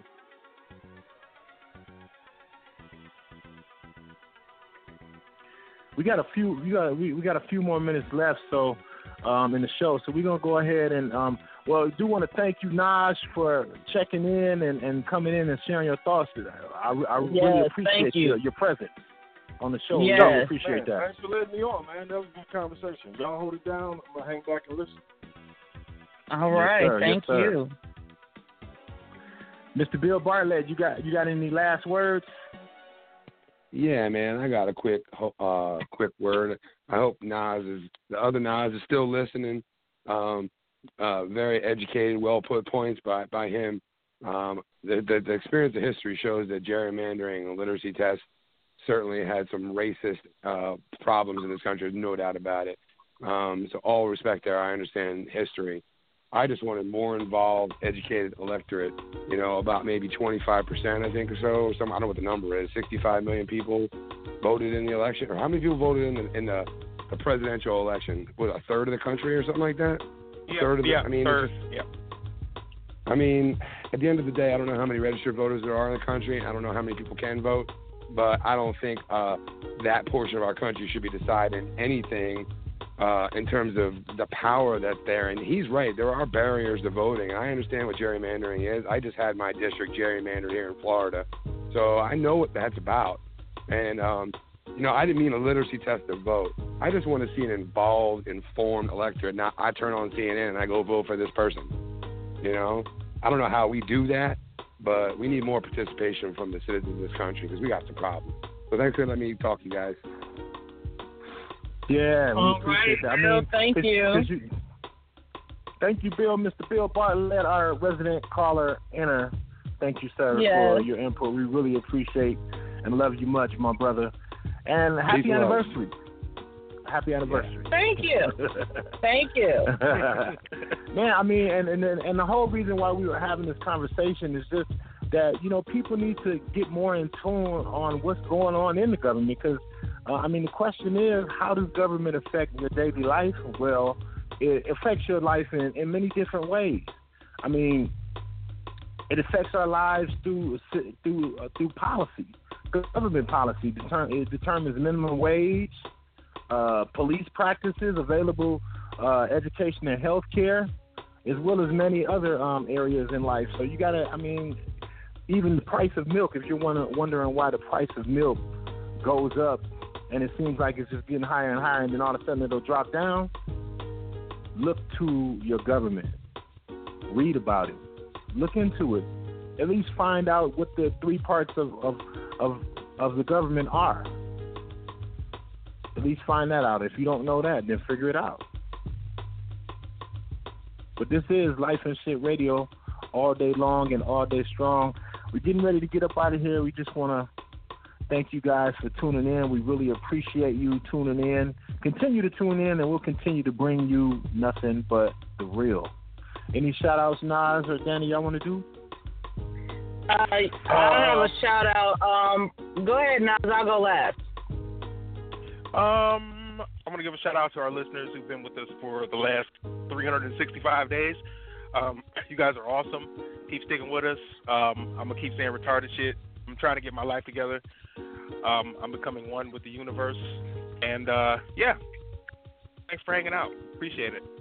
We got a few. We got we, we got a few more minutes left. So. Um, in the show. So we're going to go ahead and, um, well, I do want to thank you, Naj, for checking in and, and coming in and sharing your thoughts. I, I really Yes, appreciate thank you. your, your presence on the show. Yes. We really appreciate Man, that. Thanks for letting me on, man. That was a good conversation. Y'all hold it down. I'm going to hang back and listen. All Yes, right. sir. Thank Yes, sir. you. Mister Bill Bartlett, you got you got any last words? Yeah, man, I got a quick uh quick word. I hope Nas is the other Nas is still listening. Um, uh, very educated, well put points by by him. Um, the, the the experience of history shows that gerrymandering and literacy tests certainly had some racist uh, problems in this country. There's no doubt about it. Um, so all respect there. I understand history. I just wanted more involved, educated electorate, you know, about maybe twenty-five percent, I think, or so. Or some, I don't know what the number is. sixty-five million people voted in the election. Or how many people voted in the, in the the presidential election, what, a third of the country or something like that? Yeah, third of the, yeah, I mean, third, just, yeah. I mean, at the end of the day, I don't know how many registered voters there are in the country. I don't know how many people can vote, but I don't think uh, that portion of our country should be deciding anything uh, in terms of the power that's there. And he's right. There are barriers to voting. I understand what gerrymandering is. I just had my district gerrymandered here in Florida, so I know what that's about. And, um, you know, I didn't mean a literacy test to vote. I just want to see an involved, informed electorate. Not I turn on C N N and I go vote for this person. You know, I don't know how we do that, but we need more participation from the citizens of this country because we got some problems. So thanks for letting me talk to you guys. Yeah, we All appreciate right, that. Bill, I mean, thank cause, you. Cause you. Thank you, Bill. Mister Bill Bartlett, our resident caller, enter. Thank you, sir, Yes. for your input. We really appreciate and love you much, my brother. And happy Peace and love. anniversary. Happy anniversary. Thank you. Thank you. Man, I mean, and, and and the whole reason why we were having this conversation is just that, you know, people need to get more in tune on what's going on in the government because, uh, I mean, the question is, how does government affect your daily life? Well, it affects your life in, in many different ways. I mean, it affects our lives through through uh, through policy. Government policy deter- it determines minimum wage, uh, police practices, available uh, education and health care, as well as many other um, areas in life. So you gotta, I mean, even the price of milk, if you're wonder- wondering why the price of milk goes up and it seems like it's just getting higher and higher and then all of a sudden it'll drop down, look to your government. Read about it. Look into it. At least find out what the three parts of, of, of, of the government are. At least find that out. If you don't know that, then figure it out. But this is Life and Shit Radio, all day long and all day strong. We're getting ready to get up out of here. We just want to thank you guys for tuning in. We really appreciate you tuning in. Continue to tune in, and we'll continue to bring you nothing but the real. Any shout-outs, Nas or Danny, y'all want to do? Uh, I have a shout out. Um, go ahead, Nas. I'll go last. Um, I'm gonna give a shout out to our listeners who've been with us for the last three hundred sixty-five days. Um, you guys are awesome. Keep sticking with us. Um, I'm gonna keep saying retarded shit. I'm trying to get my life together. Um, I'm becoming one with the universe, and uh, yeah. Thanks for hanging out. Appreciate it.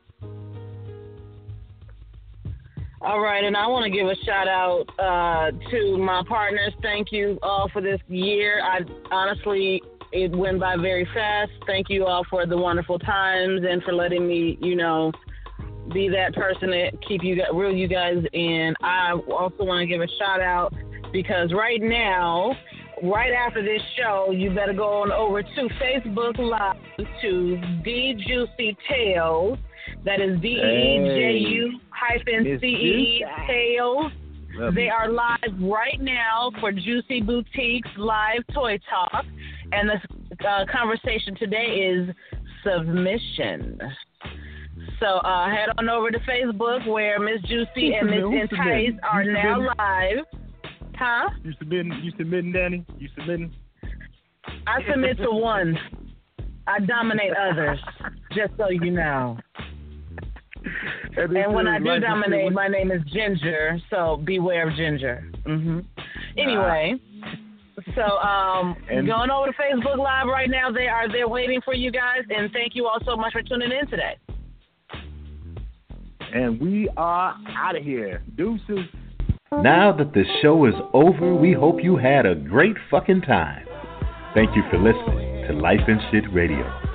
All right, and I want to give a shout out uh, to my partners. Thank you all for this year. I honestly, it went by very fast. Thank you all for the wonderful times and for letting me, you know, be that person that keep you reel you guys in. I also want to give a shout out because right now, right after this show, you better go on over to Facebook Live to D Juicy Tales. That is D E J U hyphen C E Tales. They are live right now for Juicy Boutiques Live Toy Talk. And the uh, conversation today is submission. So uh, head on over to Facebook where Miss Juicy and Miss Entice are now live. Huh? You submitting, you submitting, Danny? You submitting? I submit to one. I dominate others, just so you know. And, and when I do dominate, my name is Ginger, so beware of Ginger. Mm-hmm. Anyway, so um, and, going over to Facebook Live right now. They are there waiting for you guys, and thank you all so much for tuning in today. And we are out of here. Deuces. Now that the show is over, we hope you had a great fucking time. Thank you for listening to Life and Shit Radio.